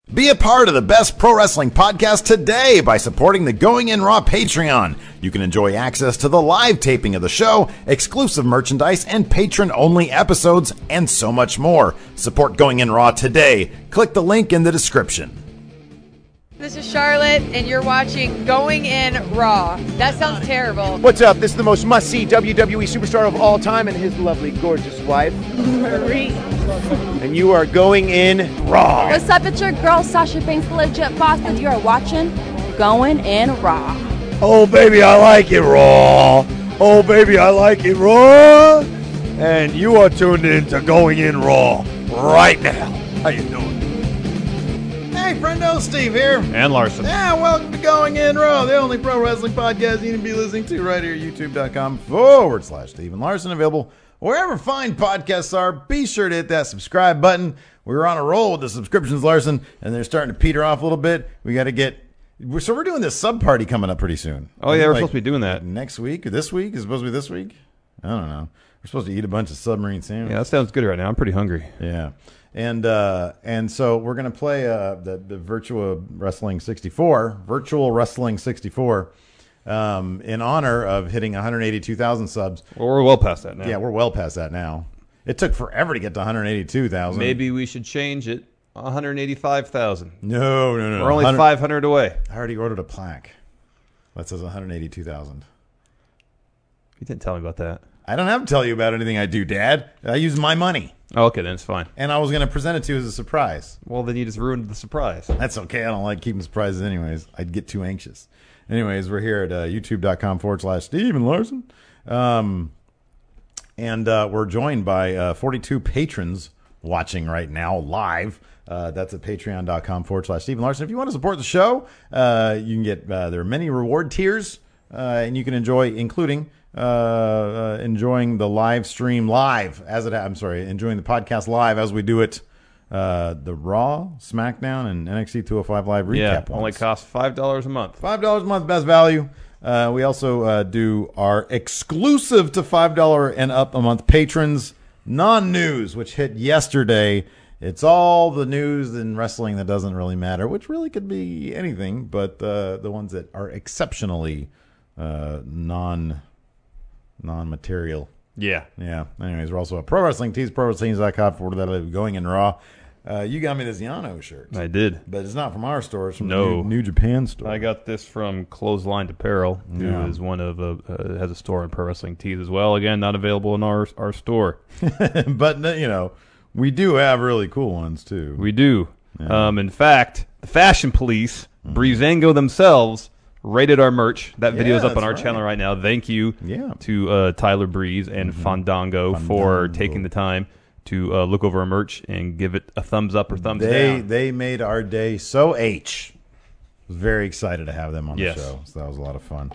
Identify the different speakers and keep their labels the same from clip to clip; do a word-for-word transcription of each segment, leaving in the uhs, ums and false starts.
Speaker 1: Be a part of the best pro wrestling podcast today by supporting the Going In Raw Patreon. You can enjoy access to the live taping of the show, exclusive merchandise, and patron-only episodes, and so much more. Support Going In Raw today. Click the link in the description.
Speaker 2: This is Charlotte, and you're watching Going In Raw. That sounds terrible.
Speaker 3: What's up? This is the most must-see W W E superstar of all time and his lovely, gorgeous wife,
Speaker 2: Marie.
Speaker 3: And you are going in Raw.
Speaker 4: What's up? It's your girl, Sasha Banks, the legit boss, and you are watching Going In Raw.
Speaker 3: Oh, baby, I like it Raw. Oh, baby, I like it Raw. And you are tuned in to Going In Raw right now. How you doing?
Speaker 1: Hey, friendo, Steve here.
Speaker 5: And Larson.
Speaker 1: Yeah, welcome to Going In Raw, the only pro wrestling podcast you need to be listening to right here, youtube.com forward slash Steven Larson. Available wherever fine podcasts are. Be sure to hit that subscribe button. We were on a roll with the subscriptions, Larson, and they're starting to peter off a little bit. We got to get... So we're doing this sub party coming up pretty soon.
Speaker 5: Oh, yeah, we're
Speaker 1: like
Speaker 5: supposed to be doing that.
Speaker 1: Next week or this week? Is it supposed to be this week? I don't know. We're supposed to eat a bunch of submarine sandwiches.
Speaker 5: Yeah, that sounds good right now. I'm pretty hungry.
Speaker 1: Yeah. And uh, and so we're going to play uh, the, the Virtua Wrestling sixty-four, Virtual Wrestling sixty-four, um, in honor of hitting one hundred eighty-two thousand subs.
Speaker 5: Well, we're well past that now.
Speaker 1: Yeah, we're well past that now. It took forever to get to one hundred eighty-two thousand.
Speaker 5: Maybe we should change it. one hundred eighty-five thousand.
Speaker 1: No, no, no.
Speaker 5: We're only five hundred away.
Speaker 1: I already ordered a plaque that says one hundred eighty-two thousand.
Speaker 5: You didn't tell me about that.
Speaker 1: I don't have to tell you about anything I do, Dad. I use my money.
Speaker 5: Oh, okay, then it's fine.
Speaker 1: And I was going to present it to you as a surprise.
Speaker 5: Well, then you just ruined the surprise.
Speaker 1: That's okay. I don't like keeping surprises anyways. I'd get too anxious. Anyways, we're here at uh, youtube.com forward slash Steven Larson. Um, and uh, we're joined by uh, forty-two patrons watching right now live. Uh, that's at patreon.com forward slash Steven Larson. If you want to support the show, uh, you can get, uh, there are many reward tiers, uh, and you can enjoy, including... Uh, uh, enjoying the live stream live as it. I'm sorry, enjoying the podcast live as we do it. Uh, the Raw, SmackDown, and N X T two oh five live recap.
Speaker 5: Yeah,
Speaker 1: ones.
Speaker 5: only costs five dollars a month.
Speaker 1: Five dollars a month, best value. Uh, we also uh, do our exclusive to five dollars and up a month patrons non-news, which hit yesterday. It's all the news in wrestling that doesn't really matter, which really could be anything, but uh, the ones that are exceptionally uh, non. non-material.
Speaker 5: Yeah.
Speaker 1: Yeah. Anyways, we're also at Pro Wrestling Tees, pro wrestling tees dot com for that Going In Raw. Uh, you got me this Yano shirt.
Speaker 5: I did.
Speaker 1: But it's not from our store. It's from
Speaker 5: No.
Speaker 1: the New, New Japan store.
Speaker 5: I got this from Clothesline Apparel, who
Speaker 1: Yeah.
Speaker 5: is one of uh, uh, has a store in Pro Wrestling Tees as well. Again, not available in our our store.
Speaker 1: But, you know, we do have really cool ones, too.
Speaker 5: We do.
Speaker 1: Yeah.
Speaker 5: Um, in fact, the Fashion Police, mm-hmm. Breezango themselves, rated our merch. That video is
Speaker 1: Yeah,
Speaker 5: up on our
Speaker 1: that's
Speaker 5: channel
Speaker 1: right.
Speaker 5: right now. Thank you
Speaker 1: Yeah.
Speaker 5: to uh, Tyler Breeze and
Speaker 1: Mm-hmm.
Speaker 5: Fandango,
Speaker 1: Fandango.
Speaker 5: for taking the time to uh, look over our merch and give it a thumbs up or thumbs
Speaker 1: They
Speaker 5: down.
Speaker 1: they made our day so H. Was very excited to have them on
Speaker 5: Yes.
Speaker 1: the show. So that was a lot of fun.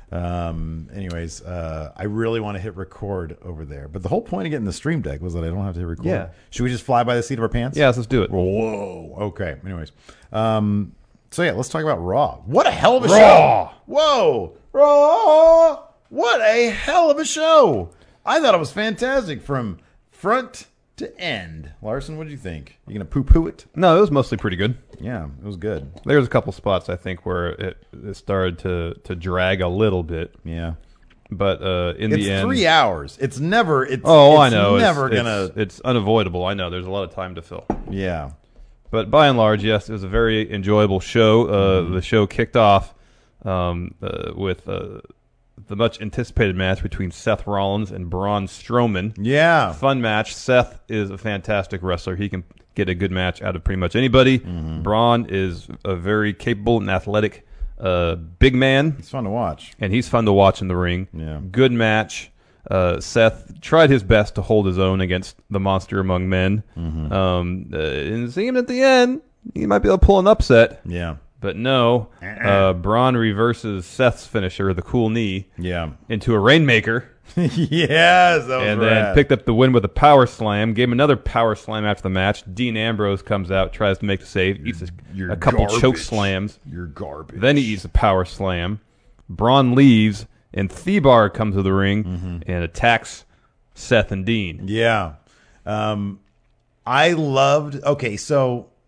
Speaker 1: Um, anyways, uh, I really want to hit record over there. But the whole point of getting the stream deck was that I don't have to hit record.
Speaker 5: Yeah.
Speaker 1: Should we just fly by the seat of our pants?
Speaker 5: Yes, let's do it.
Speaker 1: Whoa. Okay. Anyways. Um, so, yeah, let's talk about Raw. What a hell of a
Speaker 5: Raw.
Speaker 1: show. Whoa. Raw. What a hell of a show. I thought it was fantastic from front to end. Larson, what did you think? You going to poo-poo it?
Speaker 5: No, it was mostly pretty good.
Speaker 1: Yeah, it was good.
Speaker 5: There's a couple spots, I think, where it, it started to, to drag a little bit.
Speaker 1: Yeah.
Speaker 5: But uh, in
Speaker 1: It's
Speaker 5: the end...
Speaker 1: three hours. It's never... It's,
Speaker 5: Oh,
Speaker 1: it's
Speaker 5: I know.
Speaker 1: never
Speaker 5: it's,
Speaker 1: going to...
Speaker 5: It's, it's unavoidable. I know. There's a lot of time to fill.
Speaker 1: Yeah.
Speaker 5: But by and large, yes, it was a very enjoyable show. Uh,
Speaker 1: Mm-hmm.
Speaker 5: The show kicked off um, uh, with uh, the much anticipated match between Seth Rollins and Braun Strowman.
Speaker 1: Yeah.
Speaker 5: Fun match. Seth is a fantastic wrestler. He can get a good match out of pretty much anybody.
Speaker 1: Mm-hmm.
Speaker 5: Braun is a very capable and athletic uh, big man,
Speaker 1: It's fun to watch.
Speaker 5: and he's fun to watch in the ring.
Speaker 1: Yeah.
Speaker 5: Good match. Uh, Seth tried his best to hold his own against the monster among men.
Speaker 1: Mm-hmm.
Speaker 5: Um, uh, and it seemed at the end he might be able to pull an upset,
Speaker 1: Yeah.
Speaker 5: but no. Uh, Braun reverses Seth's finisher, the cool knee,
Speaker 1: Yeah.
Speaker 5: into a Rainmaker,
Speaker 1: Yes, that was
Speaker 5: and
Speaker 1: rad.
Speaker 5: then picked up the win with a power slam. Gave him another power slam after the match. Dean Ambrose comes out, tries to make the save, eats a,
Speaker 1: You're
Speaker 5: a couple
Speaker 1: garbage.
Speaker 5: choke slams.
Speaker 1: You're garbage.
Speaker 5: Then he eats a power slam. Braun leaves, and Thebar comes to the ring
Speaker 1: Mm-hmm.
Speaker 5: and attacks Seth and Dean.
Speaker 1: Yeah. Um, I loved... Okay, so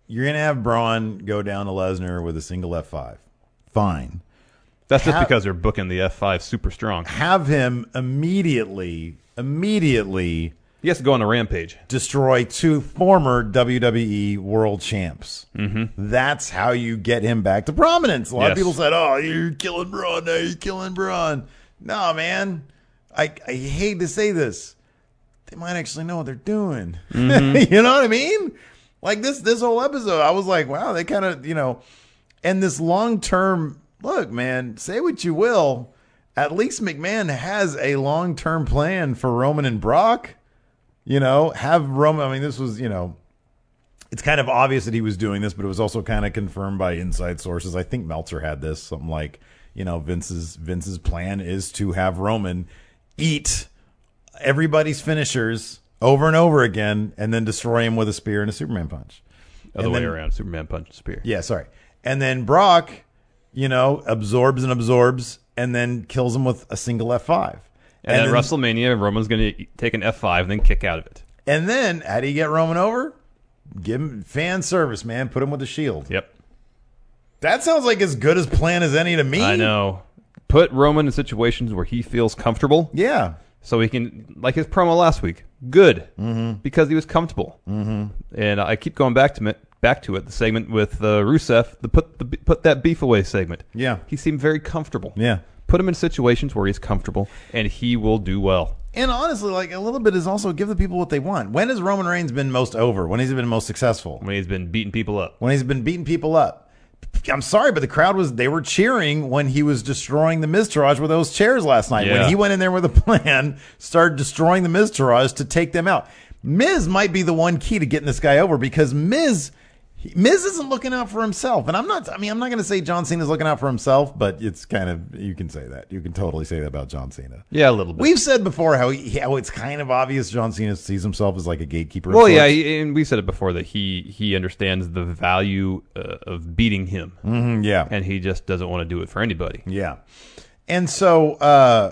Speaker 1: you're gonna have Braun go down to Lesnar with a single F five. Fine.
Speaker 5: That's just
Speaker 1: Have-
Speaker 5: because they're booking the F five super strong.
Speaker 1: Have him immediately, immediately
Speaker 5: He has to go on a rampage.
Speaker 1: destroy two former W W E world champs.
Speaker 5: Mm-hmm.
Speaker 1: That's how you get him back to prominence. A lot of
Speaker 5: Yes.
Speaker 1: people said, "Oh, you're killing Braun. Now you're killing Braun." No, man. I I hate to say this. They might actually know what they're doing.
Speaker 5: Mm-hmm.
Speaker 1: You know what I mean? Like this this whole episode, I was like, wow, they kind of, you know, and this long term look, man, say what you will. At least McMahon has a long term plan for Roman and Brock. You know, have Roman. I mean, this was, you know, it's kind of obvious that he was doing this, but it was also kind of confirmed by inside sources. I think Meltzer had this, something like, you know, Vince's Vince's plan is to have Roman eat everybody's finishers over and over again, and then destroy him with a spear and a Superman punch.
Speaker 5: Other
Speaker 1: And
Speaker 5: way
Speaker 1: then-
Speaker 5: around. Superman punch and spear.
Speaker 1: Yeah, sorry. And then Brock, you know, absorbs and absorbs, and then kills him with a single F five.
Speaker 5: And, at
Speaker 1: then,
Speaker 5: WrestleMania, Roman's going to take an F five and then kick out of it.
Speaker 1: and then, how do you get Roman over? Give him fan service, man. Put him with the Shield.
Speaker 5: Yep.
Speaker 1: That sounds like as good a plan as any to me.
Speaker 5: I know. Put Roman in situations where he feels comfortable.
Speaker 1: Yeah.
Speaker 5: So he can, like his promo last week, good, mm-hmm. because he was comfortable. Mm-hmm. And I keep going back to it, back to it. The segment with uh, Rusev, the put the put that beef away segment.
Speaker 1: Yeah.
Speaker 5: He seemed very comfortable.
Speaker 1: Yeah.
Speaker 5: Put him in situations where he's comfortable, and he will do well.
Speaker 1: And honestly, like a little bit is also give the people what they want. When has Roman Reigns been most over? When has he been most successful?
Speaker 5: When he's been beating people up.
Speaker 1: When he's been beating people up. I'm sorry, but the crowd was, they were cheering when he was destroying the Miztourage with those chairs last night.
Speaker 5: Yeah.
Speaker 1: When he went in there with a plan, started destroying the Miztourage to take them out. Miz might be the one key to getting this guy over, because Miz, Miz isn't looking out for himself. And I'm not, I mean, I'm not going to say John Cena's looking out for himself, but it's kind of, you can say that. You can totally say that about John Cena.
Speaker 5: Yeah, a little bit.
Speaker 1: We've said before how, he, how it's kind of obvious John Cena sees himself as like a gatekeeper. of
Speaker 5: Well, yeah,
Speaker 1: sorts.
Speaker 5: he, and we said it before that he he understands the value uh, of beating him,
Speaker 1: Mhm, yeah.
Speaker 5: and he just doesn't want to do it for anybody.
Speaker 1: Yeah. And so uh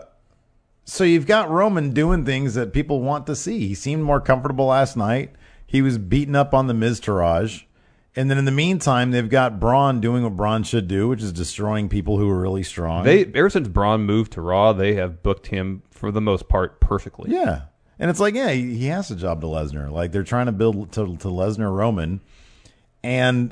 Speaker 1: so you've got Roman doing things that people want to see. He seemed more comfortable last night. He was beaten up on the Miztourage. And then in the meantime, they've got Braun doing what Braun should do, which is destroying people who are really strong.
Speaker 5: They ever since Braun moved to Raw, they have booked him for the most part perfectly.
Speaker 1: Yeah. And it's like, yeah, he, he has a job to Lesnar. Like they're trying to build to, to Lesnar Roman. And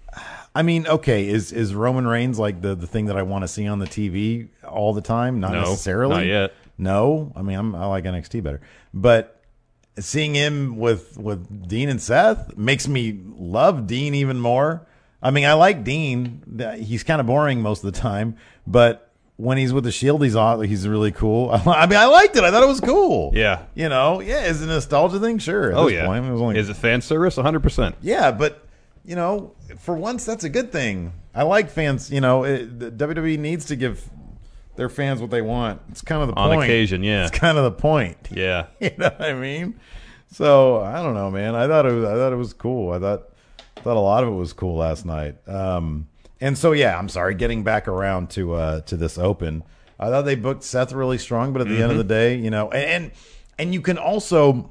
Speaker 1: I mean, okay, is is Roman Reigns like the, the thing that I want to see on the T V all the time? Not
Speaker 5: No,
Speaker 1: necessarily.
Speaker 5: not yet.
Speaker 1: No, I mean, I'm, I like N X T better, but seeing him with with Dean and Seth makes me love Dean even more. I mean, I like Dean. He's kind of boring most of the time, but when he's with the Shield, he's aw- he's really cool. I mean, I liked it. I thought it was cool.
Speaker 5: Yeah.
Speaker 1: You know, yeah, is it a nostalgia thing? Sure. At
Speaker 5: Oh
Speaker 1: this
Speaker 5: yeah.
Speaker 1: point, it was only
Speaker 5: Is it fan service? one hundred percent.
Speaker 1: yeah, but you know, for once, that's a good thing. I like fans. You know, it, the W W E needs to give their fans what they want. It's kind of the
Speaker 5: On
Speaker 1: point.
Speaker 5: occasion, yeah.
Speaker 1: It's kind of the point.
Speaker 5: Yeah.
Speaker 1: You know what I mean? So I don't know, man. I thought it was. I thought it was cool. I thought thought a lot of it was cool last night. Um, and so yeah, I'm sorry. Getting back around to uh, to this Open, I thought they booked Seth really strong, but at the
Speaker 5: Mm-hmm.
Speaker 1: end of the day, you know, and and, and you can also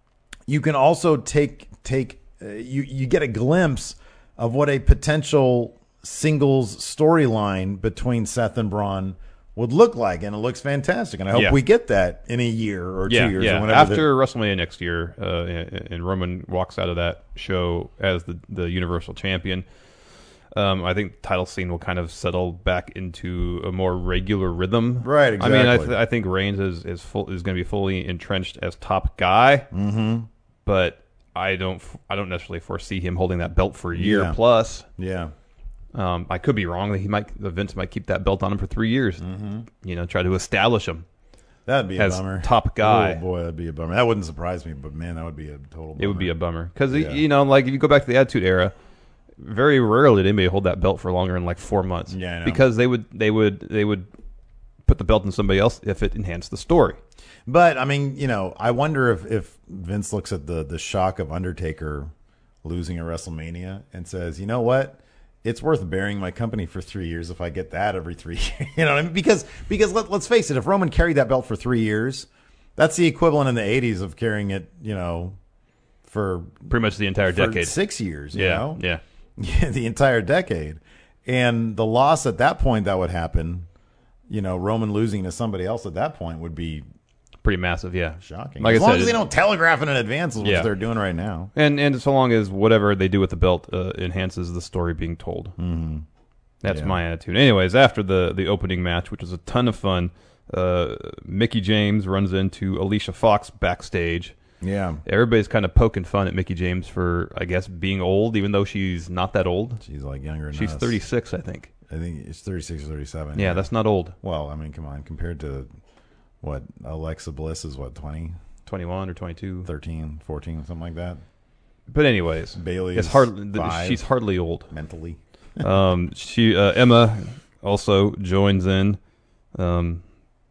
Speaker 1: you can also take take uh, you you get a glimpse of what a potential singles storyline between Seth and Braun would look like, and it looks fantastic. And I hope
Speaker 5: Yeah.
Speaker 1: we get that in a year or
Speaker 5: Yeah,
Speaker 1: two years
Speaker 5: yeah.
Speaker 1: or whenever.
Speaker 5: After WrestleMania next year, uh, and and Roman walks out of that show as the the Universal Champion, um, I think the title scene will kind of settle back into a more regular rhythm.
Speaker 1: Right,
Speaker 5: I mean, I,
Speaker 1: exactly.
Speaker 5: th- I think Reigns is is full is going to be fully entrenched as top guy, mm-hmm. but I don't f- I don't necessarily foresee him holding that belt for a year
Speaker 1: Yeah.
Speaker 5: plus.
Speaker 1: yeah.
Speaker 5: Um, I could be wrong. He might Vince might keep that belt on him for three years. Mm-hmm. You know, try to establish him.
Speaker 1: That'd be a
Speaker 5: as
Speaker 1: bummer.
Speaker 5: top guy.
Speaker 1: Oh boy, that'd be a bummer. That wouldn't surprise me, but man, that would be a total bummer.
Speaker 5: It would be a bummer because
Speaker 1: Yeah.
Speaker 5: you know, like if you go back to the Attitude Era, very rarely did anybody hold that belt for longer than like four months.
Speaker 1: Yeah, I know.
Speaker 5: because they would they would they would put the belt in somebody else if it enhanced the story.
Speaker 1: But I mean, you know, I wonder if, if Vince looks at the the shock of Undertaker losing at WrestleMania and says, you know what? It's worth burying my company for three years if I get that every three years. You know what I mean? Because because let, let's face it, if Roman carried that belt for three years, that's the equivalent in the eighties of carrying it, you know, for
Speaker 5: pretty much the entire
Speaker 1: for
Speaker 5: decade.
Speaker 1: six years. You
Speaker 5: Yeah,
Speaker 1: know?
Speaker 5: yeah.
Speaker 1: Yeah, the entire decade. And the loss at that point that would happen, you know, Roman losing to somebody else at that point would be
Speaker 5: Pretty massive, yeah.
Speaker 1: shocking.
Speaker 5: Like
Speaker 1: as
Speaker 5: I
Speaker 1: long
Speaker 5: said,
Speaker 1: as they
Speaker 5: it-
Speaker 1: don't telegraph it in advance, which
Speaker 5: Yeah.
Speaker 1: they're doing right now.
Speaker 5: And and so long as whatever they do with the belt uh, enhances the story being told. Mm-hmm. That's
Speaker 1: Yeah.
Speaker 5: my attitude. Anyways, after the, the opening match, which was a ton of fun, uh, Mickie James runs into Alicia Fox backstage.
Speaker 1: Yeah.
Speaker 5: Everybody's kind of poking fun at Mickie James for, I guess, being old, even though she's not that old.
Speaker 1: She's like younger than
Speaker 5: She's
Speaker 1: us.
Speaker 5: thirty-six, I think.
Speaker 1: I think it's thirty-six or thirty-seven.
Speaker 5: Yeah, that's not old.
Speaker 1: Well, I mean, come on. Compared to what Alexa Bliss is, what, twenty,
Speaker 5: twenty-one or twenty-two.
Speaker 1: thirteen, fourteen, something like that?
Speaker 5: But anyways,
Speaker 1: Bailey
Speaker 5: it's
Speaker 1: is
Speaker 5: hard.
Speaker 1: five.
Speaker 5: She's hardly old.
Speaker 1: Mentally.
Speaker 5: Um, she uh, Emma also joins in. Um,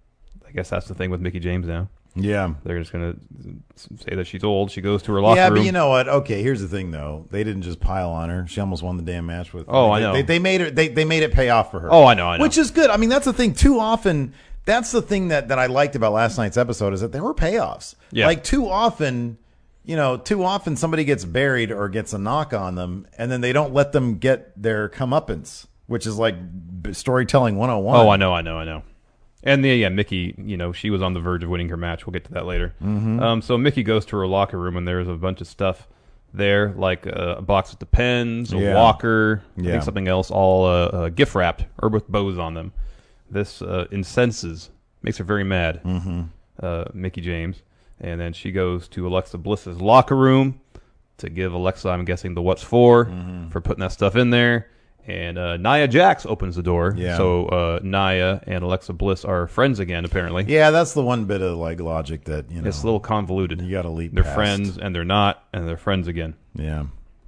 Speaker 5: I guess that's the thing with Mickie James now.
Speaker 1: Yeah.
Speaker 5: They're just gonna say that she's old. She goes to her locker
Speaker 1: Yeah,
Speaker 5: room.
Speaker 1: but you know what? Okay, here's the thing, though. They didn't just pile on her. She almost won the damn match with.
Speaker 5: Oh,
Speaker 1: they,
Speaker 5: I know.
Speaker 1: They, they made it. They, they made it pay off for her.
Speaker 5: Oh, I know, I know.
Speaker 1: Which is good. I mean, that's the thing. Too often, that's the thing that, that I liked about last night's episode is that there were payoffs.
Speaker 5: Yeah.
Speaker 1: Like too often, you know, too often somebody gets buried or gets a knock on them, and then they don't let them get their comeuppance, which is like b- storytelling one oh one.
Speaker 5: Oh, I know, I know, I know. And the, yeah, Mickie, you know, she was on the verge of winning her match. We'll get to that later. Mm-hmm. Um, so Mickie goes to her locker room, and there's a bunch of stuff there, like uh, a box with the pens, a
Speaker 1: Yeah.
Speaker 5: walker, I
Speaker 1: Yeah.
Speaker 5: think something else, all uh, uh, gift wrapped or with bows on them. This uh, incenses, makes her very mad, mm-hmm. uh, Mickie James. And then she goes to Alexa Bliss's locker room to give Alexa, I'm guessing, the what's for,
Speaker 1: Mm-hmm.
Speaker 5: for putting that stuff in there. And uh, Nia Jax opens the door.
Speaker 1: Yeah.
Speaker 5: So uh, Nia and Alexa Bliss are friends again, apparently.
Speaker 1: Yeah, that's the one bit of like logic that you know
Speaker 5: It's a little convoluted.
Speaker 1: you got to leap.
Speaker 5: They're
Speaker 1: past.
Speaker 5: friends, and they're not, and they're friends again.
Speaker 1: Yeah.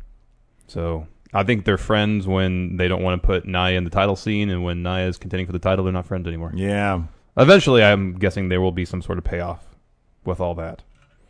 Speaker 5: So I think they're friends when they don't want to put Nia in the title scene, and when Nia is contending for the title, they're not friends anymore.
Speaker 1: Yeah.
Speaker 5: Eventually, I'm guessing there will be some sort of payoff with all that.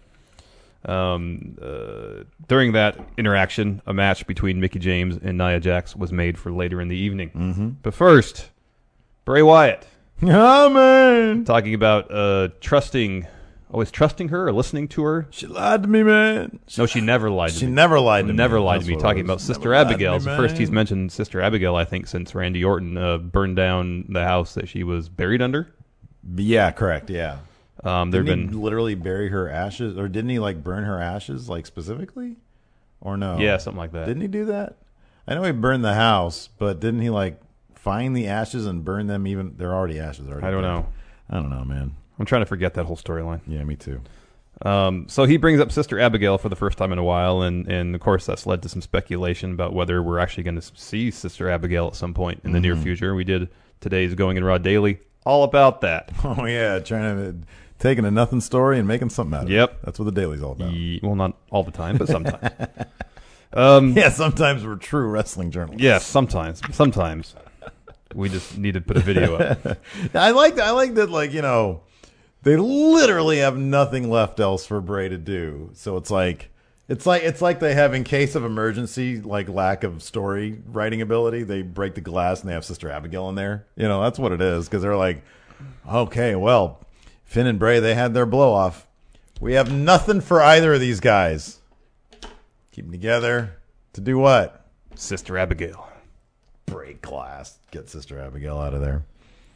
Speaker 5: Um, uh, during that interaction, a match between Mickie James and Nia Jax was made for later in the evening. Mm-hmm. But first, Bray Wyatt
Speaker 1: Oh man,
Speaker 5: talking about uh, trusting, always trusting her or listening to her.
Speaker 1: she lied to me, man.
Speaker 5: No, she never lied to
Speaker 1: She
Speaker 5: me.
Speaker 1: never lied to me.
Speaker 5: Never lied
Speaker 1: That's
Speaker 5: to me.
Speaker 1: what it
Speaker 5: Talking
Speaker 1: was.
Speaker 5: about Sister
Speaker 1: Never lied to
Speaker 5: Abigail.
Speaker 1: me,
Speaker 5: It's the first he's
Speaker 1: man.
Speaker 5: mentioned Sister Abigail, I think, since Randy Orton uh, burned down the house that she was buried under.
Speaker 1: Yeah, correct. Yeah.
Speaker 5: Um, there have
Speaker 1: Didn't he
Speaker 5: been,
Speaker 1: literally bury her ashes, or didn't he like burn her ashes, like specifically, or no?
Speaker 5: yeah, something like that.
Speaker 1: Didn't he do that? I know he burned the house, but didn't he like find the ashes and burn them? Even they're already ashes. Already.
Speaker 5: I don't
Speaker 1: burned.
Speaker 5: know.
Speaker 1: I don't know, man.
Speaker 5: I'm trying to forget that whole storyline.
Speaker 1: Yeah, me too.
Speaker 5: Um, so he brings up Sister Abigail for the first time in a while, and, and of course that's led to some speculation about whether we're actually going to see Sister Abigail at some point in the near future. We did today's Going in Raw Daily, all about that.
Speaker 1: Oh yeah, trying to taking a nothing story and making something out of
Speaker 5: Yep.
Speaker 1: it. That's what the daily's all about.
Speaker 5: Ye- well, not all the time, but sometimes. um,
Speaker 1: Yeah, sometimes we're true wrestling journalists.
Speaker 5: yes, sometimes. Sometimes. We just need to put a video up.
Speaker 1: I like that. I like that. Like you know, they literally have nothing left else for Bray to do. So it's like, it's like it's like they have in case of emergency, like lack of story writing ability. They break the glass and they have Sister Abigail in there. You know, that's what it is because they're like, okay, well, Finn and Bray they had their blow off. We have nothing for either of these guys. Keep them together to do what?
Speaker 5: Sister Abigail.
Speaker 1: Break glass. Get Sister Abigail out of there.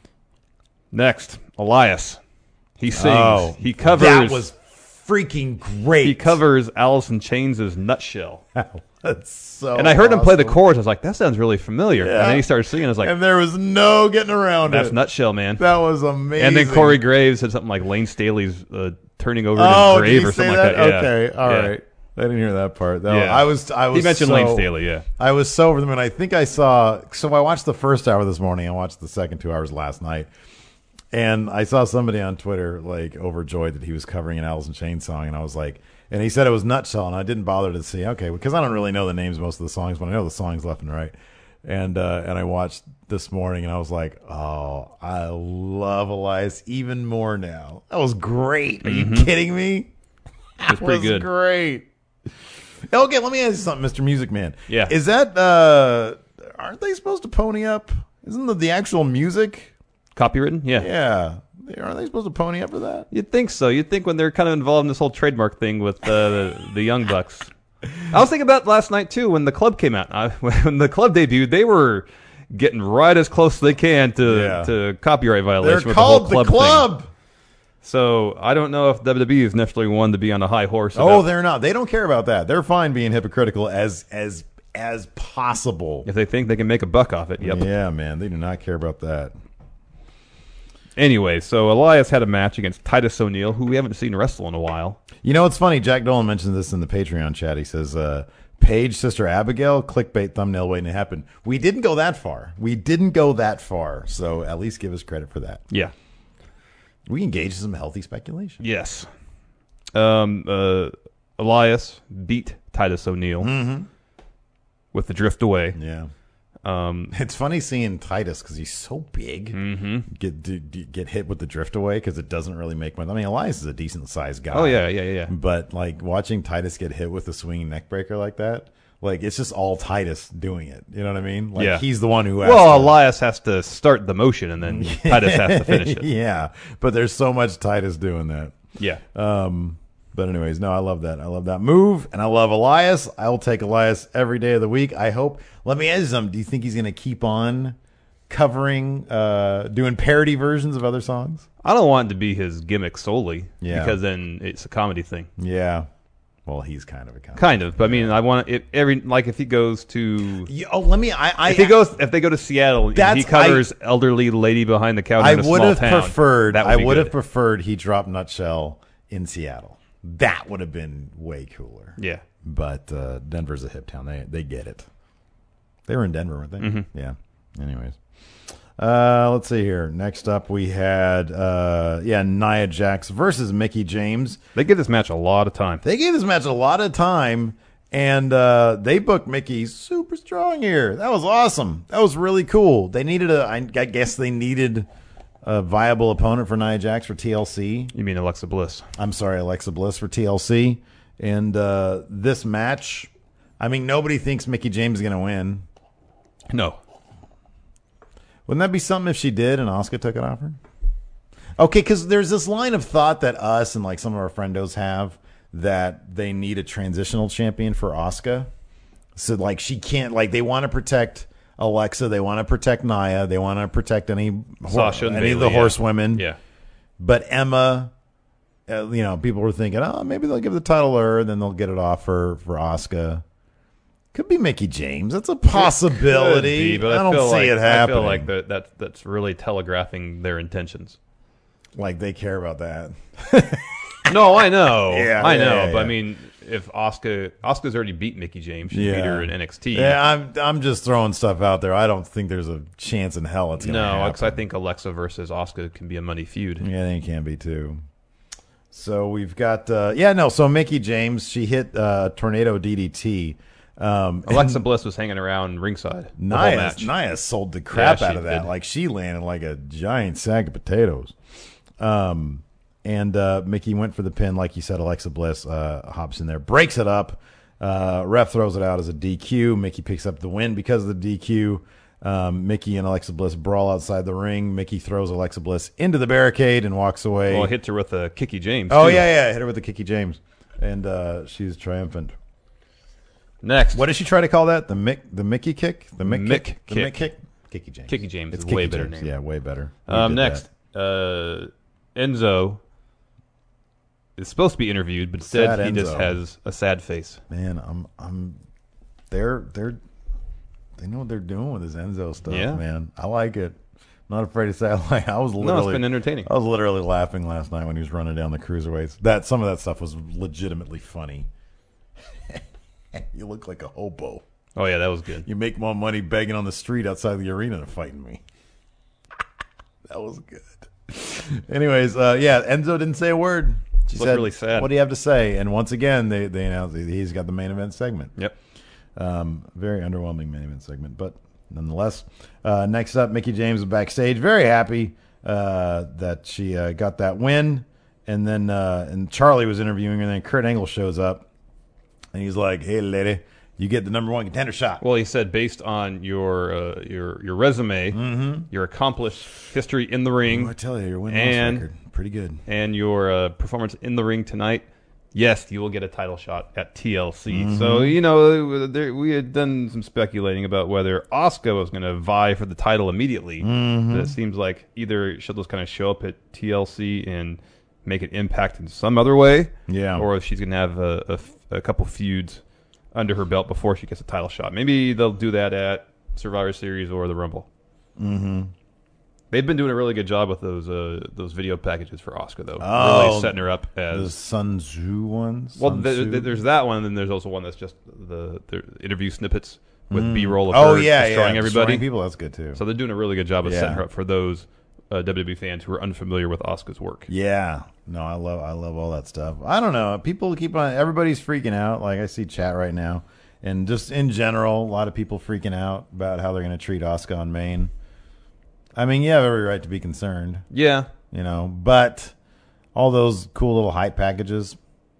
Speaker 5: Next, Elias. He sings.
Speaker 1: Oh,
Speaker 5: he covers.
Speaker 1: That was freaking great.
Speaker 5: He covers Alice in Chains' Nutshell.
Speaker 1: That's so.
Speaker 5: And I heard him play the
Speaker 1: awesome.
Speaker 5: chorus. I was like, that sounds really familiar.
Speaker 1: Yeah.
Speaker 5: And then he started singing. I was like,
Speaker 1: and there was no getting around
Speaker 5: that's
Speaker 1: it.
Speaker 5: Nutshell, man.
Speaker 1: That was amazing.
Speaker 5: And then Corey Graves said something like Lane Staley's uh, turning over in
Speaker 1: Oh,
Speaker 5: his
Speaker 1: did he
Speaker 5: grave or
Speaker 1: say
Speaker 5: something like that. Yeah.
Speaker 1: Okay, all
Speaker 5: Yeah.
Speaker 1: right. I didn't hear that part. That
Speaker 5: Yeah.
Speaker 1: I was. I was.
Speaker 5: He mentioned
Speaker 1: so,
Speaker 5: Lane Staley, yeah.
Speaker 1: I was so over the moon. I think I saw. So I watched the first hour this morning. I watched the second two hours last night, and I saw somebody on Twitter like overjoyed that he was covering an Alice in Chains song, and I was like, and he said it was Nutshell, and I didn't bother to see. Okay, because I don't really know the names of most of the songs, but I know the songs left and right. And uh, and I watched this morning, and I was like, oh, I love Elias even more now. That was great. Are you kidding me?
Speaker 5: It's pretty
Speaker 1: was
Speaker 5: good.
Speaker 1: Great. Okay, let me ask you something, Mister Music Man.
Speaker 5: Yeah.
Speaker 1: Is that uh aren't they supposed to pony up? Isn't the, the actual music?
Speaker 5: Copywritten? Yeah.
Speaker 1: Yeah. Aren't they supposed to pony up for that?
Speaker 5: You'd think so. You'd think when they're kind of involved in this whole trademark thing with uh, the, the Young Bucks. I was thinking about last night, too, when the club came out. I, when the club debuted, they were getting right as close as they can to,
Speaker 1: Yeah.
Speaker 5: to copyright violation
Speaker 1: They're
Speaker 5: with
Speaker 1: called
Speaker 5: the whole
Speaker 1: the
Speaker 5: club,
Speaker 1: club.
Speaker 5: thing. So I don't know if W W E is necessarily one to be on a high horse.
Speaker 1: Oh,
Speaker 5: about
Speaker 1: they're not. They don't care about that. They're fine being hypocritical as as as possible.
Speaker 5: if they think they can make a buck off it. Yep.
Speaker 1: Yeah, man. They do not care about that.
Speaker 5: Anyway, so Elias had a match against Titus O'Neil, who we haven't seen wrestle in a while.
Speaker 1: You know, it's funny. Jack Dolan mentioned this in the Patreon chat. He says, uh, Paige, Sister Abigail, clickbait thumbnail waiting to happen. We didn't go that far. We didn't go that far. So at least give us credit for that.
Speaker 5: Yeah.
Speaker 1: We engaged in some healthy speculation.
Speaker 5: Yes. Um, uh, Elias beat Titus O'Neil with the drift away.
Speaker 1: Yeah.
Speaker 5: Um,
Speaker 1: It's funny seeing Titus because he's so big get d- d- get hit with the drift away because it doesn't really make much. I mean, Elias is a decent sized guy.
Speaker 5: oh, yeah, yeah, yeah.
Speaker 1: But like watching Titus get hit with a swinging neck breaker like that, like it's just all Titus doing it. You know what I mean? Like
Speaker 5: Yeah.
Speaker 1: he's the one who. Has
Speaker 5: Well,
Speaker 1: to,
Speaker 5: Elias has to start the motion, and then Titus has to finish it.
Speaker 1: yeah, but there's so much Titus doing that.
Speaker 5: Yeah.
Speaker 1: Um, but anyways, no, I love that. I love that move, and I love Elias. I will take Elias every day of the week. I hope. Let me ask you something. Do you think he's going to keep on covering, uh, doing parody versions of other songs?
Speaker 5: I don't want it to be his gimmick solely,
Speaker 1: Yeah.
Speaker 5: because then it's a comedy thing.
Speaker 1: Yeah. Well, he's kind of a comedy.
Speaker 5: Kind of, but I mean, I want it every like if he goes to
Speaker 1: Yeah, oh, let me. I. I
Speaker 5: if he goes if they go to Seattle, and
Speaker 1: That's-
Speaker 5: he covers elderly lady behind the counter
Speaker 1: I
Speaker 5: in a
Speaker 1: would
Speaker 5: small
Speaker 1: have
Speaker 5: town.
Speaker 1: preferred.
Speaker 5: That would
Speaker 1: I
Speaker 5: be
Speaker 1: would
Speaker 5: good.
Speaker 1: have preferred he dropped Nutshell in Seattle. That would have been way cooler.
Speaker 5: Yeah.
Speaker 1: But uh, Denver's a hip town. They they get it. They were in Denver, weren't they?
Speaker 5: Mm-hmm.
Speaker 1: Yeah. Anyways, uh, let's see here. Next up, we had uh, yeah Nia Jax versus Mickie James.
Speaker 5: They give this match a lot of time.
Speaker 1: They gave this match a lot of time, and uh, they booked Mickey super strong here. That was awesome. That was really cool. They needed a. I I guess they needed a viable opponent for Nia Jax for T L C.
Speaker 5: You mean Alexa Bliss?
Speaker 1: I'm sorry, Alexa Bliss for T L C. And uh, this match, I mean, nobody thinks Mickie James is going to win.
Speaker 5: No.
Speaker 1: Wouldn't that be something if she did and Asuka took it off her? Okay, because there's this line of thought that us and like some of our friendos have that they need a transitional champion for Asuka. So like she can't, like they want to protect Alexa, they want to protect Nia, they want to protect any
Speaker 5: Sasha and
Speaker 1: any of
Speaker 5: Bayley,
Speaker 1: the
Speaker 5: yeah.
Speaker 1: horsewomen.
Speaker 5: Yeah.
Speaker 1: But Emma, uh, you know, people were thinking, oh, maybe they'll give the title to her, then they'll get it off for for Asuka. Could be Mickie James. That's a possibility.
Speaker 5: Could be, but
Speaker 1: I
Speaker 5: I,
Speaker 1: don't
Speaker 5: feel
Speaker 1: see
Speaker 5: like,
Speaker 1: it happening.
Speaker 5: I feel like that, that that's really telegraphing their intentions.
Speaker 1: Like they care about that.
Speaker 5: No, I know.
Speaker 1: Yeah,
Speaker 5: I
Speaker 1: yeah,
Speaker 5: know.
Speaker 1: yeah,
Speaker 5: but I
Speaker 1: yeah.
Speaker 5: mean, if Asuka Asuka's already beat Mickie James, she beat her in N X T.
Speaker 1: Yeah, I'm I'm just throwing stuff out there. I don't think there's a chance in hell it's going to
Speaker 5: No,
Speaker 1: happen.
Speaker 5: because I think Alexa versus Asuka can be a money feud.
Speaker 1: Yeah, I think it can be too. So we've got uh, yeah, no. So Mickie James, she hit uh, tornado D D T. Um,
Speaker 5: Alexa Bliss was hanging around ringside the whole
Speaker 1: Nia,
Speaker 5: match.
Speaker 1: Nia sold the crap
Speaker 5: Yeah,
Speaker 1: out
Speaker 5: she
Speaker 1: of that.
Speaker 5: did.
Speaker 1: Like she landed like a giant sack of potatoes. Um, and uh, Mickey went for the pin, like you said. Alexa Bliss uh, hops in there, breaks it up. Uh, ref throws it out as a D Q. Mickey picks up the win because of the D Q. Um, Mickey and Alexa Bliss brawl outside the ring. Mickey throws Alexa Bliss into the barricade and walks away.
Speaker 5: Well, hits her with a Kiki James.
Speaker 1: oh
Speaker 5: too.
Speaker 1: yeah, yeah, hit her with the Kiki James, and uh, she's triumphant.
Speaker 5: Next,
Speaker 1: What did she try to call that? The Mick, the Mickey kick, the Mick,
Speaker 5: Mick
Speaker 1: kick, the
Speaker 5: kick.
Speaker 1: Mick kick, Kiki James.
Speaker 5: Kiki James
Speaker 1: It's
Speaker 5: is a way
Speaker 1: Kiki
Speaker 5: better
Speaker 1: James.
Speaker 5: name.
Speaker 1: Yeah, way better. We
Speaker 5: Um,
Speaker 1: did
Speaker 5: next, uh, Enzo is supposed to be interviewed, but instead
Speaker 1: Sad
Speaker 5: he just
Speaker 1: Enzo.
Speaker 5: has a sad face.
Speaker 1: that. Man, I'm, I'm, they're, they're, they know what they're doing with this Enzo stuff.
Speaker 5: Yeah.
Speaker 1: Man, I like it. I'm not afraid to say I like. I was
Speaker 5: No,
Speaker 1: literally,
Speaker 5: it's been entertaining.
Speaker 1: I was literally laughing last night when he was running down the cruiserweights. That some of that stuff was legitimately funny. You look like a hobo.
Speaker 5: Oh yeah, that was good.
Speaker 1: You make more money begging on the street outside the arena than fighting me. That was good. Anyways, uh, yeah, Enzo didn't say a word. She
Speaker 5: Looked
Speaker 1: said,
Speaker 5: really sad.
Speaker 1: "What do you have to say?" And once again, they they announced that he's got the main event segment.
Speaker 5: Yep.
Speaker 1: Um, very underwhelming main event segment, but nonetheless. Uh, next up, Mickie James is backstage, very happy uh, that she uh, got that win. And then uh, and Charlie was interviewing her, and then Kurt Angle shows up, and he's like, "Hey, lady, you get the number one contender shot.
Speaker 5: Well, he said based on your uh, your your resume,
Speaker 1: Mm-hmm.
Speaker 5: your accomplished history in the ring,
Speaker 1: Oh, I tell you, your win-loss
Speaker 5: and
Speaker 1: record, pretty good.
Speaker 5: and your uh, performance in the ring tonight, yes, you will get a title shot at T L C.
Speaker 1: Mm-hmm.
Speaker 5: So, you know, there, we had done some speculating about whether Asuka was going to vie for the title immediately.
Speaker 1: Mm-hmm.
Speaker 5: But it seems like either she'll just kind of show up at T L C and make an impact in some other way,
Speaker 1: Yeah.
Speaker 5: or she's going to have a, a, a couple feuds under her belt before she gets a title shot. Maybe they'll do that at Survivor Series or the Rumble.
Speaker 1: Mm-hmm.
Speaker 5: They've been doing a really good job with those uh, those video packages for Asuka, though.
Speaker 1: Oh,
Speaker 5: really setting her up
Speaker 1: The
Speaker 5: as
Speaker 1: Sun Tzu ones?
Speaker 5: well.
Speaker 1: Sun
Speaker 5: Th-
Speaker 1: Tzu?
Speaker 5: th- there's that one, and then there's also one that's just the, the interview snippets with B-roll of
Speaker 1: oh,
Speaker 5: her
Speaker 1: yeah,
Speaker 5: destroying
Speaker 1: yeah.
Speaker 5: everybody.
Speaker 1: Destroying people, that's good, too.
Speaker 5: So they're doing a really good job of
Speaker 1: Yeah.
Speaker 5: setting her up for those uh, W W E fans who are unfamiliar with Asuka's work.
Speaker 1: Yeah. No, I love I love all that stuff. I don't know. People keep on everybody's freaking out. Like I see chat right now. And just in general, a lot of people freaking out about how they're gonna treat Asuka on Maine. I mean, you have every right to be concerned,
Speaker 5: Yeah,
Speaker 1: you know, but all those cool little hype packages,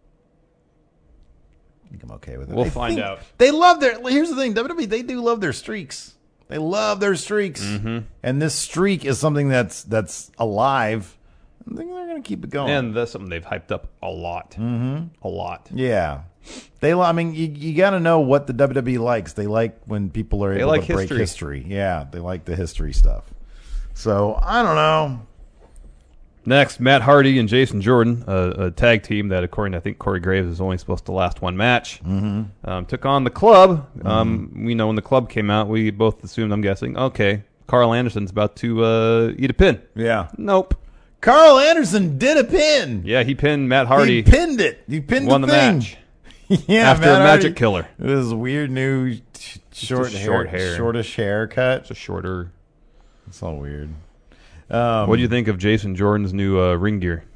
Speaker 1: I think I'm okay with it.
Speaker 5: We'll
Speaker 1: I
Speaker 5: find
Speaker 1: think
Speaker 5: out.
Speaker 1: They love their here's the thing, W W E, they do love their streaks. They love their streaks.
Speaker 5: Mm-hmm.
Speaker 1: And this streak is something that's that's alive. I think they're gonna keep it going.
Speaker 5: and that's something they've hyped up a lot, mm-hmm. a lot.
Speaker 1: Yeah, they. I mean, you, you got to know what the W W E likes. They like when people are
Speaker 5: They
Speaker 1: able
Speaker 5: like
Speaker 1: to break
Speaker 5: history.
Speaker 1: history. Yeah, they like the history stuff. So I don't know.
Speaker 5: Next, Matt Hardy and Jason Jordan, a, a tag team that, according to I think Corey Graves, is only supposed to last one match, mm-hmm. um, took on the Club.
Speaker 1: Mm-hmm.
Speaker 5: Um, we know when the Club came out, we both assumed, I'm guessing, okay, Carl Anderson's about to uh, eat a pin.
Speaker 1: Yeah,
Speaker 5: Nope.
Speaker 1: Carl Anderson did a pin.
Speaker 5: Yeah, he pinned Matt Hardy.
Speaker 1: He pinned it. He pinned
Speaker 5: won the,
Speaker 1: the thing.
Speaker 5: match
Speaker 1: yeah,
Speaker 5: after
Speaker 1: Matt
Speaker 5: a magic
Speaker 1: Hardy-
Speaker 5: killer.
Speaker 1: It was a weird new sh- short,
Speaker 5: Just
Speaker 1: hair,
Speaker 5: short hair.
Speaker 1: shortish haircut.
Speaker 5: It's a shorter.
Speaker 1: It's all weird. Um,
Speaker 5: What do you think of Jason Jordan's new uh, ring gear?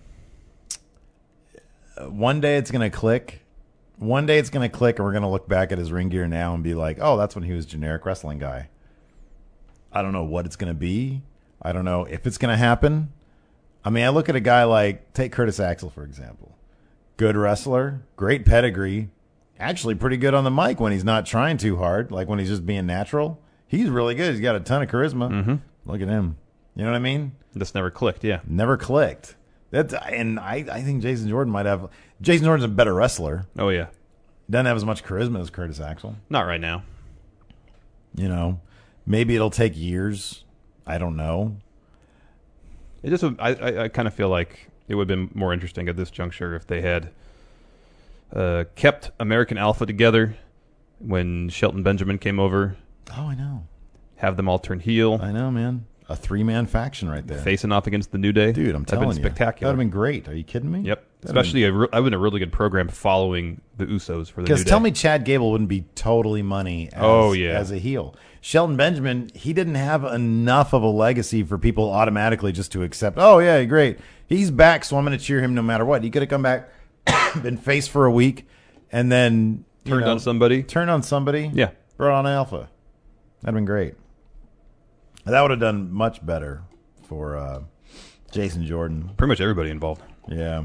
Speaker 1: One day it's gonna click. One day it's gonna click, and we're gonna look back at his ring gear now and be like, "Oh, that's when he was generic wrestling guy." I don't know what it's gonna be. I don't know if it's gonna happen. I mean, I look at a guy like take Curtis Axel for example. Good wrestler, great pedigree, actually pretty good on the mic when he's not trying too hard, like when he's just being natural. He's really good. He's got a ton of charisma.
Speaker 5: Mm-hmm.
Speaker 1: Look at him. You know what I mean?
Speaker 5: This never clicked, yeah.
Speaker 1: Never clicked. That's and I, I think Jason Jordan might have. Jason Jordan's a better wrestler.
Speaker 5: Oh, yeah.
Speaker 1: Doesn't have as much charisma as Curtis Axel.
Speaker 5: Not right now.
Speaker 1: You know, maybe it'll take years. I don't know.
Speaker 5: It just, I, I, I kind of feel like it would have been more interesting at this juncture if they had uh, kept American Alpha together when Shelton Benjamin came over,
Speaker 1: Oh, I know.
Speaker 5: have them all turn heel,
Speaker 1: I know, man. A three man faction right there.
Speaker 5: facing off against the New Day.
Speaker 1: Dude, I'm
Speaker 5: That'd
Speaker 1: telling
Speaker 5: been
Speaker 1: you,
Speaker 5: spectacular.
Speaker 1: That'd have been great. Are you kidding me?
Speaker 5: Yep.
Speaker 1: That'd have
Speaker 5: Especially, a re- that would have been a really good program following the Usos for the New
Speaker 1: Because
Speaker 5: Day.
Speaker 1: tell me, Chad Gable wouldn't be totally money. As,
Speaker 5: Oh, yeah.
Speaker 1: as a heel. Shelton Benjamin, he didn't have enough of a legacy for people automatically just to accept. Oh yeah, great. He's back, so I'm going to cheer him no matter what. He could have come back, been face for a week, and then you
Speaker 5: Turned
Speaker 1: know,
Speaker 5: on somebody.
Speaker 1: Turned on somebody.
Speaker 5: Yeah.
Speaker 1: Brought on Alpha. That'd been great. That would have done much better for uh, Jason Jordan.
Speaker 5: Pretty much everybody involved.
Speaker 1: Yeah.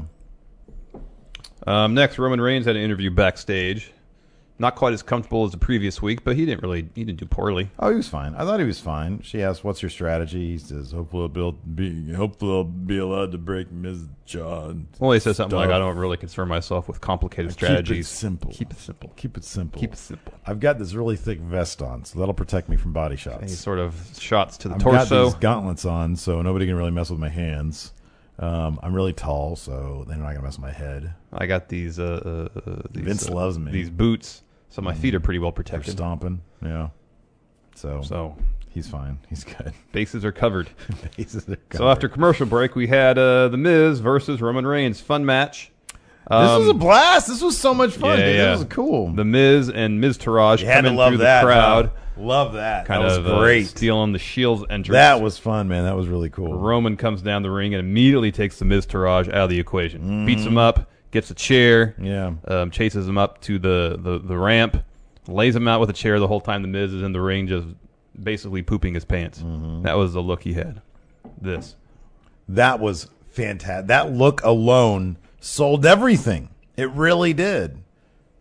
Speaker 5: Um, next, Roman Reigns had an interview backstage. Not quite as comfortable as the previous week, but he didn't really he didn't do poorly.
Speaker 1: Oh, he was fine. I thought he was fine. She asked, "What's your strategy?" He says, "Hopefully, I'll be, able to be, hopefully I'll be allowed to break Miz John."
Speaker 5: Well, he said something like,
Speaker 1: Stuff.
Speaker 5: "I don't really concern myself with complicated
Speaker 1: Keep
Speaker 5: strategies.
Speaker 1: it simple.
Speaker 5: Keep it simple.
Speaker 1: Keep it simple.
Speaker 5: Keep it simple."
Speaker 1: I've got this really thick vest on, so that'll protect me from body
Speaker 5: Any
Speaker 1: shots.
Speaker 5: sort of shots to the
Speaker 1: I've
Speaker 5: torso.
Speaker 1: got these gauntlets on, so nobody can really mess with my hands. Um, I'm really tall, so they're not gonna mess with my head.
Speaker 5: I got these. Uh, uh, uh, these
Speaker 1: Vince
Speaker 5: uh,
Speaker 1: loves me.
Speaker 5: These boots, so my feet are pretty well
Speaker 1: They're
Speaker 5: protected.
Speaker 1: stomping. Yeah. So,
Speaker 5: So
Speaker 1: he's fine. He's good.
Speaker 5: bases are covered.
Speaker 1: Bases are
Speaker 5: So after
Speaker 1: covered.
Speaker 5: commercial break, we had uh, the Miz versus Roman Reigns. Fun match.
Speaker 1: this
Speaker 5: Um,
Speaker 1: was a blast. This was so much fun.
Speaker 5: yeah,
Speaker 1: dude.
Speaker 5: yeah.
Speaker 1: This was cool.
Speaker 5: The Miz and Miz Taraj
Speaker 1: You had to
Speaker 5: coming
Speaker 1: love
Speaker 5: through
Speaker 1: that
Speaker 5: the crowd,
Speaker 1: huh? Love that.
Speaker 5: kind
Speaker 1: that was
Speaker 5: of uh,
Speaker 1: great.
Speaker 5: stealing the Shield's entrance.
Speaker 1: That was fun, man. That was really cool.
Speaker 5: Roman comes down the ring and immediately takes the Miz Taraj out of the equation.
Speaker 1: Mm-hmm.
Speaker 5: Beats him up, gets a chair,
Speaker 1: Yeah.
Speaker 5: um, chases him up to the, the, the ramp, lays him out with a chair the whole time the Miz is in the ring, just basically pooping his pants.
Speaker 1: Mm-hmm.
Speaker 5: That was the look he had. This.
Speaker 1: That was fantastic. That look alone sold everything. It really did.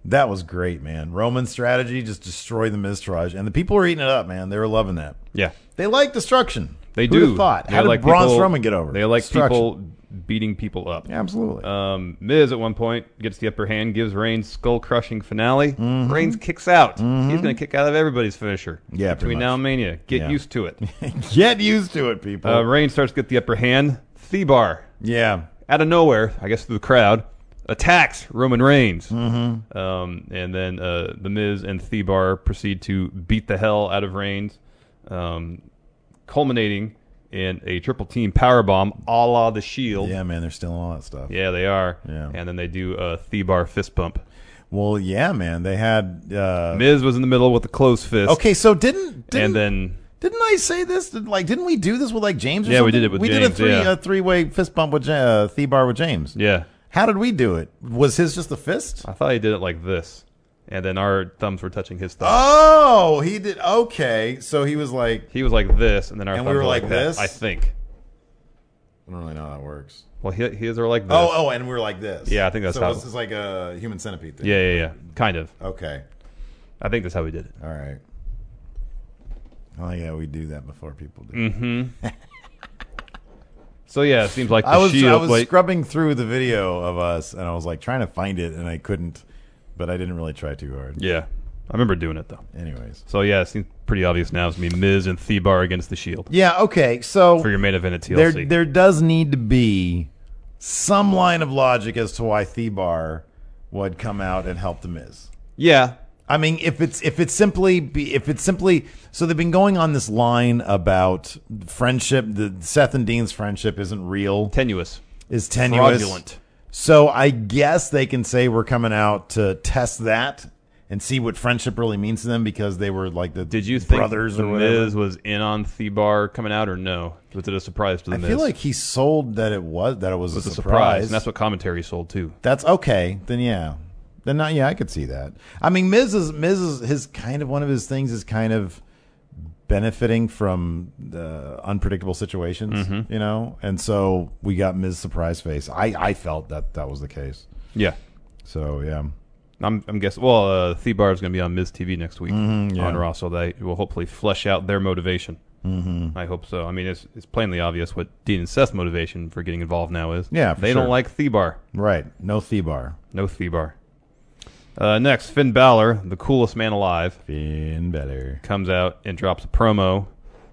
Speaker 1: That was great, man. Roman's strategy, just destroy the Miztourage. And the people were eating it up, man. They were loving that.
Speaker 5: Yeah.
Speaker 1: They like destruction.
Speaker 5: They
Speaker 1: Who'd
Speaker 5: do.
Speaker 1: have thought?
Speaker 5: They
Speaker 1: How did
Speaker 5: like
Speaker 1: Braun
Speaker 5: people,
Speaker 1: Strowman get over?
Speaker 5: They like
Speaker 1: Destruction.
Speaker 5: people beating people up.
Speaker 1: Yeah, absolutely.
Speaker 5: Um, Miz at one point gets the upper hand, gives Reigns skull-crushing finale.
Speaker 1: Mm-hmm.
Speaker 5: Reigns kicks out. Mm-hmm. He's going to kick out of everybody's finisher.
Speaker 1: Yeah, pretty
Speaker 5: Between
Speaker 1: much.
Speaker 5: now and Mania. Get
Speaker 1: Yeah.
Speaker 5: used to it.
Speaker 1: Get used to it, people.
Speaker 5: uh, Reigns starts to get the upper hand. Thebar,
Speaker 1: yeah.
Speaker 5: out of nowhere, I guess through the crowd, attacks Roman Reigns. Mm-hmm. Um, and then uh, The Miz and Thebar proceed to beat the hell out of Reigns, um, culminating in a triple team powerbomb a la The Shield.
Speaker 1: Yeah, man, they're stealing all that stuff.
Speaker 5: Yeah, they are.
Speaker 1: Yeah.
Speaker 5: And then they do a Thebar fist bump.
Speaker 1: Well, yeah, man. They had... Uh,
Speaker 5: Miz was in the middle with the closed fist.
Speaker 1: okay, so didn't... didn't
Speaker 5: And then...
Speaker 1: Didn't I say this? Did, like, didn't we do this with, like, James or
Speaker 5: Yeah, we
Speaker 1: something?
Speaker 5: did it with
Speaker 1: we
Speaker 5: James,
Speaker 1: did a, three,
Speaker 5: yeah.
Speaker 1: a three-way fist bump with Ja- uh, Thebar with James.
Speaker 5: Yeah.
Speaker 1: How did we do it? Was his just a fist?
Speaker 5: I thought he did it like this. And then our thumbs were touching his thumb.
Speaker 1: Oh, he did. Okay, so he was like...
Speaker 5: He was like this, and then our
Speaker 1: And
Speaker 5: thumbs
Speaker 1: we were like
Speaker 5: that,
Speaker 1: this?
Speaker 5: I think.
Speaker 1: I don't really know how that works.
Speaker 5: Well, he, his are like this.
Speaker 1: Oh, oh, and we were like this.
Speaker 5: Yeah, I think that's
Speaker 1: so
Speaker 5: how-
Speaker 1: this is like a human centipede thing.
Speaker 5: Yeah, yeah, yeah. Kind of.
Speaker 1: Okay.
Speaker 5: I think that's how we did it.
Speaker 1: All right. Oh, yeah, we do that before people do.
Speaker 5: Mm-hmm. So, yeah, it seems like the
Speaker 1: I was
Speaker 5: Shield...
Speaker 1: I was
Speaker 5: wait,
Speaker 1: scrubbing through the video of us, and I was like trying to find it, and I couldn't, but I didn't really try too hard.
Speaker 5: yeah. I remember doing it, though.
Speaker 1: Anyways.
Speaker 5: So, yeah, it seems pretty obvious now. It's going to be Miz and Thebar against the Shield
Speaker 1: Yeah, okay, so
Speaker 5: for your main event at T L
Speaker 1: there,
Speaker 5: C.
Speaker 1: there does need to be some line of logic as to why Thebar would come out and help the Miz.
Speaker 5: Yeah.
Speaker 1: I mean, if it's if it's simply be, if it's simply so they've been going on this line about friendship. The Seth and Dean's friendship isn't real,
Speaker 5: Tenuous.
Speaker 1: is tenuous,
Speaker 5: Fraudulent.
Speaker 1: So I guess they can say we're coming out to test that and see what friendship really means to them because they were like the
Speaker 5: Did you think
Speaker 1: brothers
Speaker 5: the
Speaker 1: or whatever.
Speaker 5: Miz was in on Thebar coming out, or no? Was it a surprise to the
Speaker 1: I
Speaker 5: Miz?
Speaker 1: feel like he sold that it was that it was,
Speaker 5: it was
Speaker 1: a
Speaker 5: a
Speaker 1: surprise.
Speaker 5: surprise, and that's what commentary sold too.
Speaker 1: That's okay. Then yeah, then not yeah. I could see that. I mean, Miz is Miz is his kind of one of his things is kind of benefiting from the unpredictable situations,
Speaker 5: Mm-hmm.
Speaker 1: you know. And so we got Miz surprise face. I I felt that that was the case.
Speaker 5: Yeah.
Speaker 1: So yeah.
Speaker 5: I'm, I'm guessing. Well, uh, Thebar is going to be on Miz T V next week
Speaker 1: Mhm, yeah.
Speaker 5: on Raw, so they will hopefully flesh out their motivation. Mm-hmm. I hope so. I mean, it's it's plainly obvious what Dean and Seth's motivation for getting involved now is.
Speaker 1: Yeah, for
Speaker 5: they
Speaker 1: sure.
Speaker 5: don't like Thebar.
Speaker 1: Right. No Thebar.
Speaker 5: No Thebar. Uh, next, Finn Balor, the coolest man alive,
Speaker 1: Finn Balor.
Speaker 5: comes out and drops a promo.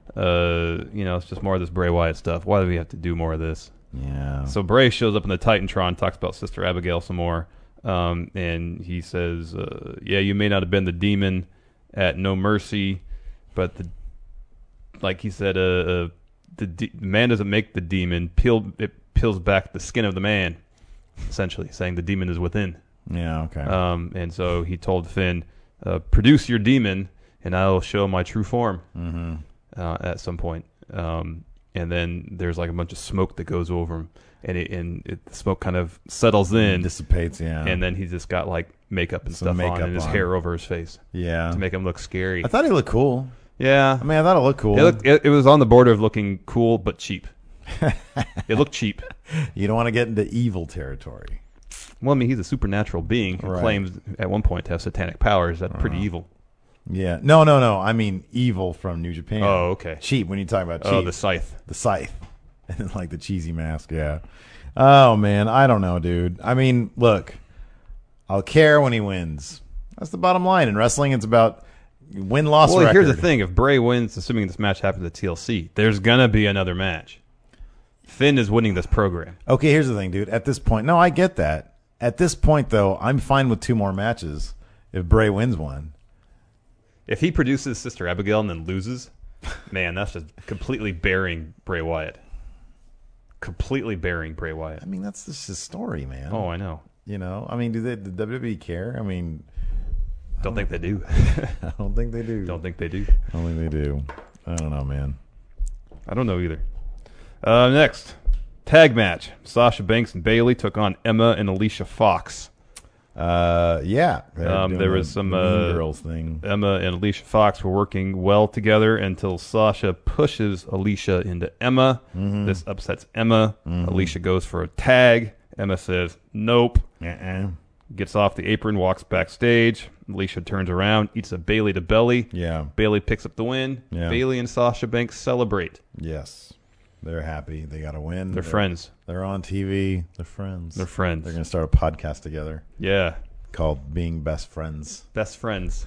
Speaker 5: Uh, you know, it's just more of this Bray Wyatt stuff. Why do we have to do more of this?
Speaker 1: Yeah.
Speaker 5: So Bray shows up in the Titantron, talks about Sister Abigail some more, um, and he says, uh, "Yeah, you may not have been the demon at No Mercy, but the like he said, uh, uh, the de- man doesn't make the demon. Peel it peels back the skin of the man, essentially saying the demon is within."
Speaker 1: Yeah. Okay.
Speaker 5: Um, and so he told Finn, uh, "Produce your demon, and I will show my true form." Mm-hmm. Uh, at some point. Um, and then there's like a bunch of smoke that goes over him, and it, and it, the smoke kind of settles in,
Speaker 1: Dissipates. Yeah.
Speaker 5: and then he's just got like makeup and
Speaker 1: Some
Speaker 5: stuff
Speaker 1: makeup
Speaker 5: on, and his
Speaker 1: on.
Speaker 5: hair over his face
Speaker 1: yeah.
Speaker 5: to make him look scary.
Speaker 1: I thought he looked cool.
Speaker 5: yeah,
Speaker 1: I mean, I thought it looked cool.
Speaker 5: it, looked, it, it was on the border of looking cool but cheap. It looked cheap.
Speaker 1: You don't want to get into evil territory.
Speaker 5: Well, I mean, he's a supernatural being who
Speaker 1: Right.
Speaker 5: claims at one point to have satanic powers. That's pretty evil.
Speaker 1: Yeah. No, no, no. I mean, evil from New Japan.
Speaker 5: Oh, okay.
Speaker 1: Cheap when you talk about cheap.
Speaker 5: Oh, the scythe.
Speaker 1: the scythe. And then, like, the cheesy mask. Yeah. Oh, man. I don't know, dude. I mean, look, I'll care when he wins. That's the bottom line. In wrestling, it's about win-loss
Speaker 5: Well,
Speaker 1: record.
Speaker 5: here's the thing: if Bray wins, assuming this match happens at T L C, there's gonna be another match. Finn is winning this program.
Speaker 1: Okay, here's the thing, dude. At this point, no, I get that. At this point, though, I'm fine with two more matches if Bray wins one.
Speaker 5: If he produces Sister Abigail and then loses, man, that's just completely burying Bray Wyatt. Completely burying Bray Wyatt.
Speaker 1: I mean, that's just his story, man.
Speaker 5: Oh, I know.
Speaker 1: You know, I mean, do they, the W W E care? I mean,
Speaker 5: Don't think they do.
Speaker 1: I don't think they do.
Speaker 5: Don't think they do.
Speaker 1: I don't think they do. I don't know, man.
Speaker 5: I don't know either. Uh, next, tag match: Sasha Banks and Bayley took on Emma and Alicia Fox.
Speaker 1: Uh, yeah. They're
Speaker 5: Um,
Speaker 1: doing
Speaker 5: there
Speaker 1: the
Speaker 5: was some,
Speaker 1: Mean
Speaker 5: uh,
Speaker 1: Girls thing.
Speaker 5: Emma and Alicia Fox were working well together until Sasha pushes Alicia into Emma.
Speaker 1: Mm-hmm.
Speaker 5: This upsets Emma. Alicia goes for a tag. Emma says, nope.
Speaker 1: Uh-uh.
Speaker 5: gets off the apron, walks backstage. Alicia turns around, eats a Bailey to belly.
Speaker 1: Yeah.
Speaker 5: Bailey picks up the win.
Speaker 1: Yeah.
Speaker 5: Bailey and Sasha Banks celebrate.
Speaker 1: Yes. They're happy. They got to win.
Speaker 5: They're, they're friends.
Speaker 1: They're on T V. They're friends.
Speaker 5: They're friends.
Speaker 1: They're going to start a podcast together
Speaker 5: Yeah.
Speaker 1: called Being Best Friends.
Speaker 5: Best friends.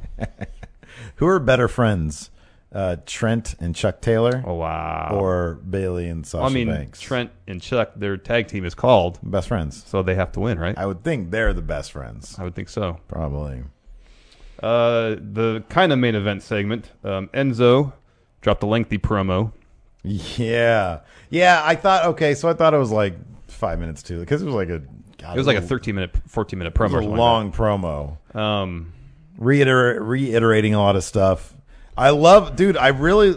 Speaker 1: Who are better friends? Uh, Trent and Chuck Taylor?
Speaker 5: Oh, wow.
Speaker 1: Or Bailey and Sasha
Speaker 5: I mean,
Speaker 1: Banks?
Speaker 5: Trent and Chuck, their tag team is called,
Speaker 1: Best friends.
Speaker 5: so they have to win, right?
Speaker 1: I would think they're the best friends.
Speaker 5: I would think so.
Speaker 1: Probably.
Speaker 5: Uh, the kind of main event segment, um, Enzo dropped a lengthy promo.
Speaker 1: Yeah. Yeah, I thought, okay, so I thought it was like five minutes too, because it was like a, God,
Speaker 5: It was like a thirteen minute, fourteen minute
Speaker 1: it was
Speaker 5: promo. or
Speaker 1: a
Speaker 5: something
Speaker 1: long
Speaker 5: like
Speaker 1: promo.
Speaker 5: that. Um,
Speaker 1: Reiter- reiterating a lot of stuff. I love, dude, I really,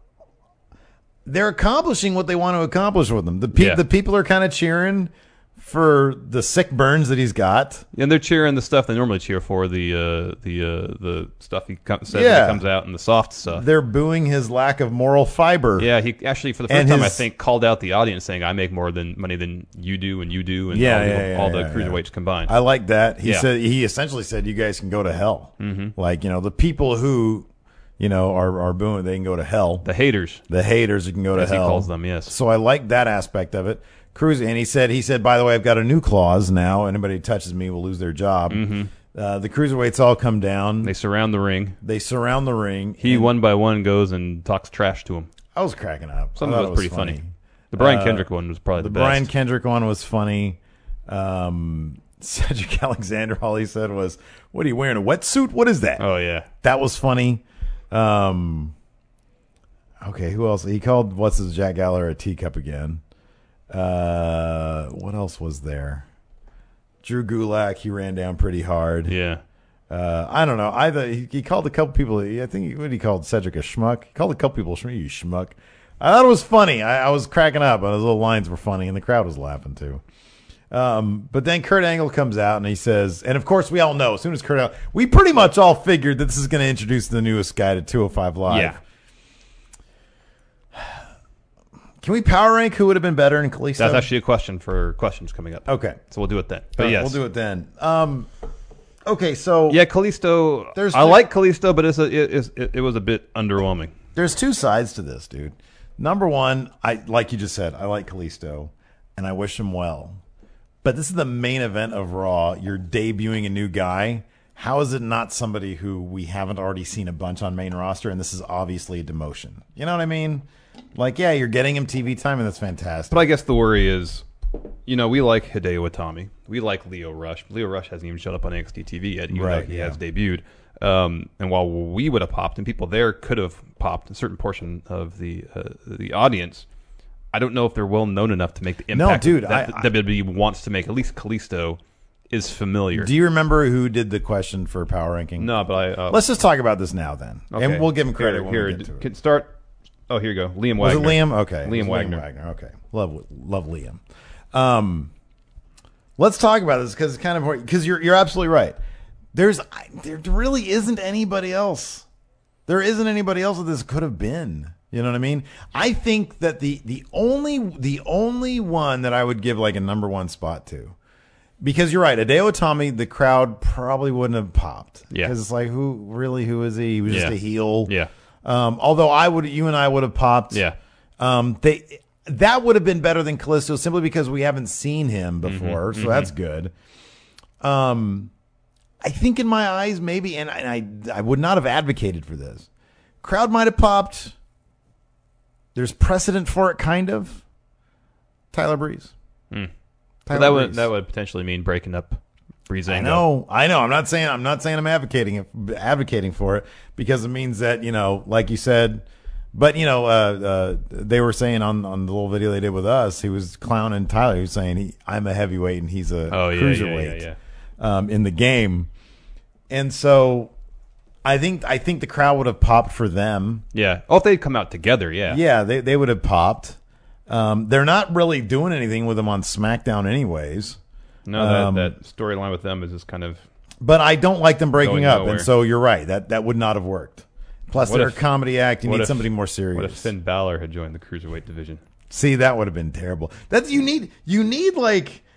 Speaker 1: they're accomplishing what they want to accomplish with them. The, pe-
Speaker 5: Yeah.
Speaker 1: the people are kind of cheering for the sick burns that he's got.
Speaker 5: and they're cheering the stuff they normally cheer for, the uh, the uh, the stuff he com- says
Speaker 1: Yeah.
Speaker 5: when he comes out, and the soft stuff.
Speaker 1: They're booing his lack of moral fiber.
Speaker 5: Yeah, he actually for the first
Speaker 1: And
Speaker 5: time I
Speaker 1: his-
Speaker 5: think called out the audience, saying, "I make more than money than you do, and you do, and
Speaker 1: Yeah,
Speaker 5: all, the,
Speaker 1: yeah, yeah,
Speaker 5: all the
Speaker 1: yeah,
Speaker 5: cruiserweights
Speaker 1: yeah.
Speaker 5: combined."
Speaker 1: I like that. He
Speaker 5: Yeah.
Speaker 1: said he essentially said, "You guys can go to hell." Mm-hmm. Like, you know, the people who, you know, are are booing, they can go to hell.
Speaker 5: the haters,
Speaker 1: The haters can go to
Speaker 5: as he
Speaker 1: hell.
Speaker 5: calls them, yes.
Speaker 1: So I like that aspect of it. Cruz, and he said, he said, by the way, I've got a new clause now. Anybody who touches me will lose their job. Mm-hmm. Uh, the cruiserweights all come down.
Speaker 5: They
Speaker 1: They,
Speaker 5: surround the ring.
Speaker 1: surround the ring.
Speaker 5: He
Speaker 1: and
Speaker 5: one by one goes and talks trash to him.
Speaker 1: I was cracking up.
Speaker 5: Some
Speaker 1: I
Speaker 5: of
Speaker 1: thought
Speaker 5: it was pretty funny. The Brian
Speaker 1: Uh,
Speaker 5: Kendrick one was probably the,
Speaker 1: The
Speaker 5: best.
Speaker 1: Brian Kendrick one was funny. Um, Cedric Alexander, all he said was, "What are you wearing? A wetsuit? What is that?"
Speaker 5: oh yeah,
Speaker 1: That was funny. Um, okay, who else? He called what's his Jack Gallagher a teacup again. Uh, what else was there? Drew Gulak, he ran down pretty hard.
Speaker 5: yeah.
Speaker 1: Uh, I don't know. Either he, he called a couple people. I think he, what he called Cedric a schmuck. He called a couple people schmuck. You schmuck. I thought it was funny. I, I was cracking up. Those little lines were funny, and the crowd was laughing too. Um, but then Kurt Angle comes out and he says, and of course we all know as soon as Kurt Angle, we pretty much all figured that this is going to introduce the newest guy to two oh five Live.
Speaker 5: Yeah.
Speaker 1: Can we power rank who would have been better in Kalisto?
Speaker 5: That's actually a question for questions coming up.
Speaker 1: Okay.
Speaker 5: So we'll do it then. But
Speaker 1: Uh,
Speaker 5: yes.
Speaker 1: we'll do it then. Um, okay, so
Speaker 5: Yeah, Kalisto.
Speaker 1: There's-
Speaker 5: I like Kalisto, but it's a, it, it, it was a bit underwhelming.
Speaker 1: there's two sides to this, dude. Number one, I like you just said, I like Kalisto, and I wish him well. But this is the main event of Raw. You're debuting a new guy. How is it not somebody who we haven't already seen a bunch on main roster? And this is obviously a demotion. You know what I mean? Like, yeah, you're getting him T V time, and that's fantastic.
Speaker 5: But I guess the worry is, you know, we like Hideo Itami. We like Leo Rush. Leo Rush hasn't even showed up on N X T T V yet, even
Speaker 1: Right,
Speaker 5: though he
Speaker 1: yeah.
Speaker 5: has debuted. Um, and while we would have popped, and people there could have popped, a certain portion of the uh, the audience, I don't know if they're well known enough to make the
Speaker 1: No,
Speaker 5: impact
Speaker 1: dude,
Speaker 5: that
Speaker 1: I- I-
Speaker 5: W W E wants to make. At least Kalisto is familiar.
Speaker 1: Do you remember who did the question for power ranking?
Speaker 5: no, but I uh,
Speaker 1: Let's just talk about this now, then.
Speaker 5: okay.
Speaker 1: And we'll give him credit
Speaker 5: Here,
Speaker 1: when
Speaker 5: here,
Speaker 1: we get to it.
Speaker 5: can start. Oh, here you go. Liam
Speaker 1: Was
Speaker 5: Wagner.
Speaker 1: it Liam? Okay. It
Speaker 5: Liam
Speaker 1: was
Speaker 5: Wagner.
Speaker 1: Wagner. Okay. Love love Liam. Um, let's talk about this because it's kind of important. Because you're you're absolutely right. There's I, there really isn't anybody else. There isn't anybody else that this could have been. You know what I mean? I think that the the only the only one that I would give like a number one spot to, because you're right, Hideo Itami, the crowd probably wouldn't have popped.
Speaker 5: Yeah.
Speaker 1: Because it's like, who really? Who is he? He was just
Speaker 5: Yeah.
Speaker 1: a heel.
Speaker 5: Yeah.
Speaker 1: Um, although I would, you and I would have popped.
Speaker 5: Yeah.
Speaker 1: Um, they that would have been better than Kalisto simply because we haven't seen him
Speaker 5: Mm-hmm.
Speaker 1: before, so that's good. Um, I think in my eyes, maybe, and I, and I I would not have advocated for this. Crowd might have popped. There's precedent for it, kind of. Tyler Breeze.
Speaker 5: Hmm.
Speaker 1: Tyler
Speaker 5: that would
Speaker 1: Breeze.
Speaker 5: that would potentially mean breaking up Breezango.
Speaker 1: I know, I know. I'm not saying I'm not saying I'm advocating it, advocating for it because it means that, you know, like you said. But you know, uh, uh, they were saying on, on the little video they did with us, he was clowning Tyler. He was saying he, I'm a heavyweight and he's a
Speaker 5: Oh, yeah,
Speaker 1: cruiserweight
Speaker 5: yeah, yeah,
Speaker 1: um, in the game. And so, I think I think the crowd would have popped for them.
Speaker 5: Yeah. Oh, if they'd come out together, yeah.
Speaker 1: Yeah, they they would have popped. Um, they're not really doing anything with them on SmackDown, anyways.
Speaker 5: No, that,
Speaker 1: Um,
Speaker 5: that storyline with them is just kind of.
Speaker 1: But I don't like them breaking
Speaker 5: Going
Speaker 1: up,
Speaker 5: nowhere.
Speaker 1: and so you're right. That that would not have worked. Plus,
Speaker 5: What
Speaker 1: they're
Speaker 5: if-
Speaker 1: a comedy act. You
Speaker 5: what
Speaker 1: need
Speaker 5: if-
Speaker 1: somebody more serious.
Speaker 5: What if Finn Balor had joined the cruiserweight division?
Speaker 1: See, that would have been terrible. That's you need. You need like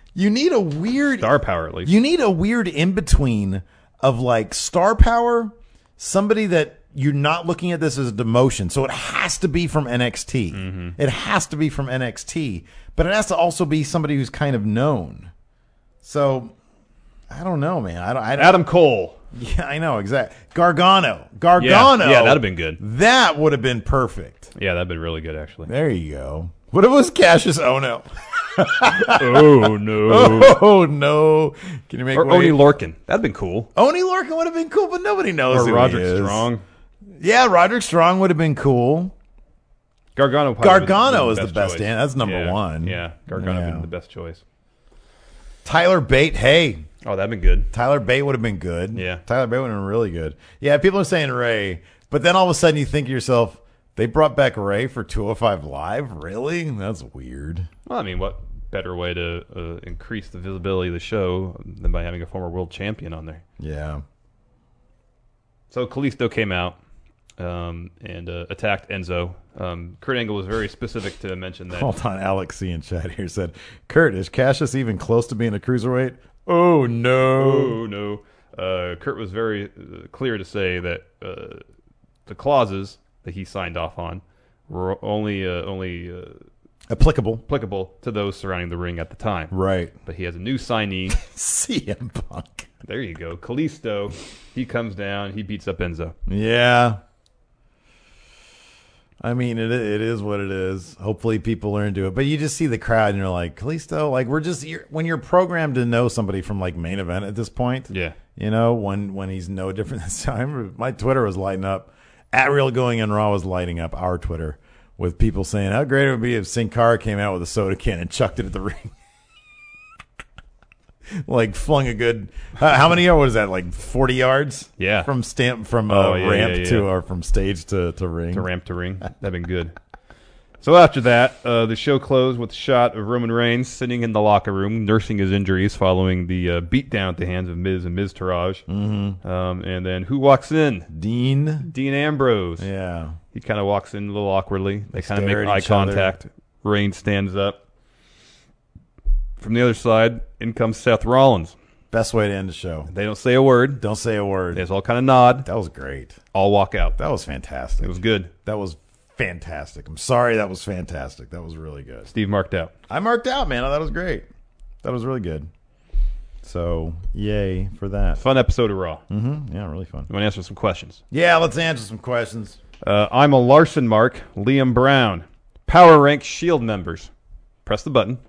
Speaker 1: You need a weird
Speaker 5: Star power, at least.
Speaker 1: You need a weird in between of like star power, somebody that you're not looking at this as a demotion. So it has to be from N X T.
Speaker 5: Mm-hmm.
Speaker 1: It has to be from N X T, but it has to also be somebody who's kind of known. So I don't know, man. I don't. I don't
Speaker 5: Adam Cole.
Speaker 1: Yeah, I know exactly. Gargano, Gargano.
Speaker 5: Yeah, yeah, that'd have been good.
Speaker 1: That would have been perfect.
Speaker 5: Yeah, that'd been really good, actually.
Speaker 1: There you go. What if it was Cassius Ohno?
Speaker 5: Oh, no.
Speaker 1: Oh no! Can you make
Speaker 5: Or
Speaker 1: way?
Speaker 5: Oney Lorcan. That'd been cool.
Speaker 1: Oni Lorcan would have been cool, but nobody knows
Speaker 5: Or
Speaker 1: who
Speaker 5: Roderick
Speaker 1: he is.
Speaker 5: Strong.
Speaker 1: Yeah, Roderick Strong would have been cool.
Speaker 5: Gargano probably
Speaker 1: Gargano
Speaker 5: would've
Speaker 1: is
Speaker 5: been
Speaker 1: the best.
Speaker 5: choice.
Speaker 1: Dan. That's number
Speaker 5: Yeah,
Speaker 1: one.
Speaker 5: Yeah, Gargano would
Speaker 1: Yeah.
Speaker 5: have been the best choice.
Speaker 1: Tyler Bate. Hey,
Speaker 5: Oh, that'd been good.
Speaker 1: Tyler Bate would have been good.
Speaker 5: Yeah.
Speaker 1: Tyler Bate would have been really good. Yeah, people are saying Ray, but then all of a sudden you think to yourself, they brought back Ray for two oh five Live? Really? That's weird.
Speaker 5: Well, I mean, what better way to uh, increase the visibility of the show than by having a former world champion on there?
Speaker 1: Yeah.
Speaker 5: So Kalisto came out um, and uh, attacked Enzo. Um, Kurt Angle was very specific to mention that.
Speaker 1: Hold on, Alex C in chat here said, Kurt, is Cassius even close to being a cruiserweight? Oh, no.
Speaker 5: Oh, no. Uh, Kurt was very uh, clear to say that uh, the clauses that he signed off on were only uh, only uh,
Speaker 1: Applicable.
Speaker 5: applicable to those surrounding the ring at the time.
Speaker 1: Right.
Speaker 5: But he has a new signee.
Speaker 1: C M Punk.
Speaker 5: There you go. Kalisto. He comes down. He beats up Enzo.
Speaker 1: Yeah. I mean, it it is what it is. Hopefully people learn to it. But you just see the crowd and you're like, Kalisto, like we're just, you're, when you're programmed to know somebody from like main event at this point,
Speaker 5: Yeah.
Speaker 1: you know, when, when he's no different this time, my Twitter was lighting up. At Real Going in Raw was lighting up our Twitter with people saying how great it would be if Sin Cara came out with a soda can and chucked it at the ring. Like flung a good uh, how many yards was that, like forty yards?
Speaker 5: Yeah.
Speaker 1: From stamp from uh,
Speaker 5: Oh, yeah,
Speaker 1: ramp
Speaker 5: yeah, yeah.
Speaker 1: to or from stage to, to ring.
Speaker 5: To ramp to ring. That'd been good. So after that, uh, the show closed with a shot of Roman Reigns sitting in the locker room, nursing his injuries following the uh, beatdown at the hands of Miz and Miz Taraj. Mm-hmm. Um, and then who walks in?
Speaker 1: Dean.
Speaker 5: Dean Ambrose.
Speaker 1: Yeah.
Speaker 5: He kind of walks in a little awkwardly. They kind of
Speaker 1: stare
Speaker 5: make
Speaker 1: at
Speaker 5: eye
Speaker 1: each other.
Speaker 5: contact. Reigns stands up. From the other side, in comes Seth Rollins.
Speaker 1: Best way to end the show.
Speaker 5: They don't say a word.
Speaker 1: Don't say a word.
Speaker 5: They just all kind of nod.
Speaker 1: That was great.
Speaker 5: All walk out.
Speaker 1: That was fantastic.
Speaker 5: It was good.
Speaker 1: That was fantastic. I'm sorry, that was fantastic. That was really good.
Speaker 5: Steve marked out.
Speaker 1: I marked out, man. That was great. That was really good. So, yay for that.
Speaker 5: Fun episode of Raw.
Speaker 1: Mm-hmm. Yeah, really fun.
Speaker 5: You want to answer some questions?
Speaker 1: Yeah, let's answer some questions.
Speaker 5: Uh, I'm a Larson Mark. Liam Brown. Power rank Shield members. Press the button.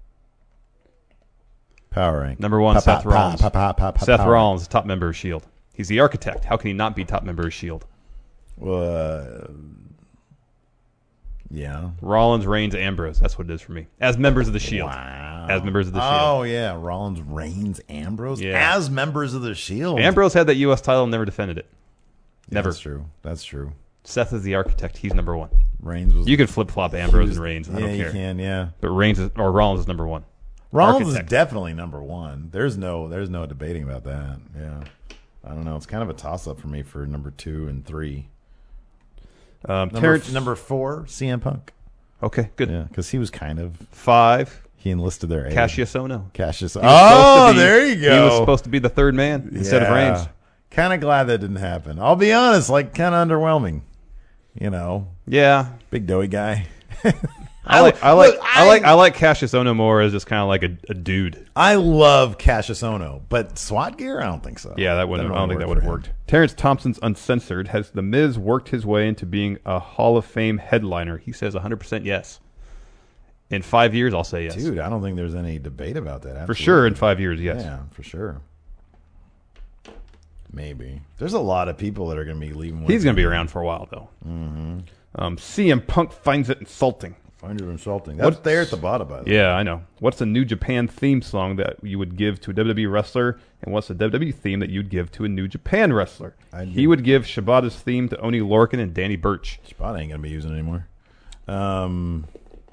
Speaker 1: Power rank.
Speaker 5: Number one,
Speaker 1: Pa-
Speaker 5: Seth
Speaker 1: pa-
Speaker 5: Rollins.
Speaker 1: pa- pa- pa- pa-
Speaker 5: Seth
Speaker 1: power
Speaker 5: Rollins, top member of Shield. He's the architect. How can he not be top member of Shield?
Speaker 1: Uh, yeah.
Speaker 5: Rollins, Reigns, Ambrose. That's what it is for me. As members of the Shield.
Speaker 1: Wow.
Speaker 5: As members of the
Speaker 1: Oh,
Speaker 5: Shield.
Speaker 1: yeah. Rollins, Reigns, Ambrose.
Speaker 5: Yeah.
Speaker 1: As members of the Shield.
Speaker 5: Ambrose had that U S title and never defended it.
Speaker 1: Yeah,
Speaker 5: Never.
Speaker 1: That's true. That's true.
Speaker 5: Seth is the architect. He's number one.
Speaker 1: Reigns was.
Speaker 5: You could flip flop Ambrose
Speaker 1: was-
Speaker 5: and Reigns. I
Speaker 1: yeah,
Speaker 5: don't
Speaker 1: you
Speaker 5: care.
Speaker 1: can. Yeah.
Speaker 5: But Reigns is, or Rollins is number one.
Speaker 1: Rollins
Speaker 5: Architect.
Speaker 1: is definitely number one. There's no. There's no debating about that. Yeah. I don't know. It's kind of a toss up for me for number two and three.
Speaker 5: Um,
Speaker 1: Number,
Speaker 5: Terrence.
Speaker 1: number four, C M Punk.
Speaker 5: Okay, good.
Speaker 1: Yeah, because he was kind of
Speaker 5: Five.
Speaker 1: he enlisted their aid.
Speaker 5: Cassius Ohno.
Speaker 1: Cassius.
Speaker 5: He was
Speaker 1: Oh,
Speaker 5: supposed to be-
Speaker 1: there you go.
Speaker 5: He was supposed to be the third man instead of Reigns.
Speaker 1: Kind of glad that didn't happen. I'll be honest, like kind of underwhelming. You know,
Speaker 5: Yeah,
Speaker 1: big doughy guy.
Speaker 5: I like. I like.
Speaker 1: Look,
Speaker 5: I, like. I like Cassius Ohno more as just kind of like a, a dude.
Speaker 1: I love Cassius Ohno, but SWAT gear, I don't think so.
Speaker 5: Yeah, that wouldn't.
Speaker 1: That
Speaker 5: I don't think that
Speaker 1: work
Speaker 5: would have
Speaker 1: for him.
Speaker 5: worked. Terrence Thompson's Uncensored. Has The Miz worked his way into being a Hall of Fame headliner? He says one hundred percent yes. In five years, I'll say yes.
Speaker 1: Dude, I don't think there's any debate about that.
Speaker 5: For
Speaker 1: Absolutely.
Speaker 5: sure, in five years, yes.
Speaker 1: Yeah, for sure. Maybe there's a lot of people that are going to be leaving.
Speaker 5: He's going to be around for a while, though. Mm-hmm. Um, C M Punk finds it insulting.
Speaker 1: Find it insulting. That's
Speaker 5: What-
Speaker 1: there at the bottom, by the way.
Speaker 5: Yeah, I know. What's a New Japan theme song that you would give to a W W E wrestler, and what's a W W E theme that you'd give to a New Japan wrestler?
Speaker 1: I'd
Speaker 5: He
Speaker 1: give-
Speaker 5: would give Shibata's theme to Oni Lorcan and Danny Burch.
Speaker 1: Spot ain't going to be using it anymore. Um,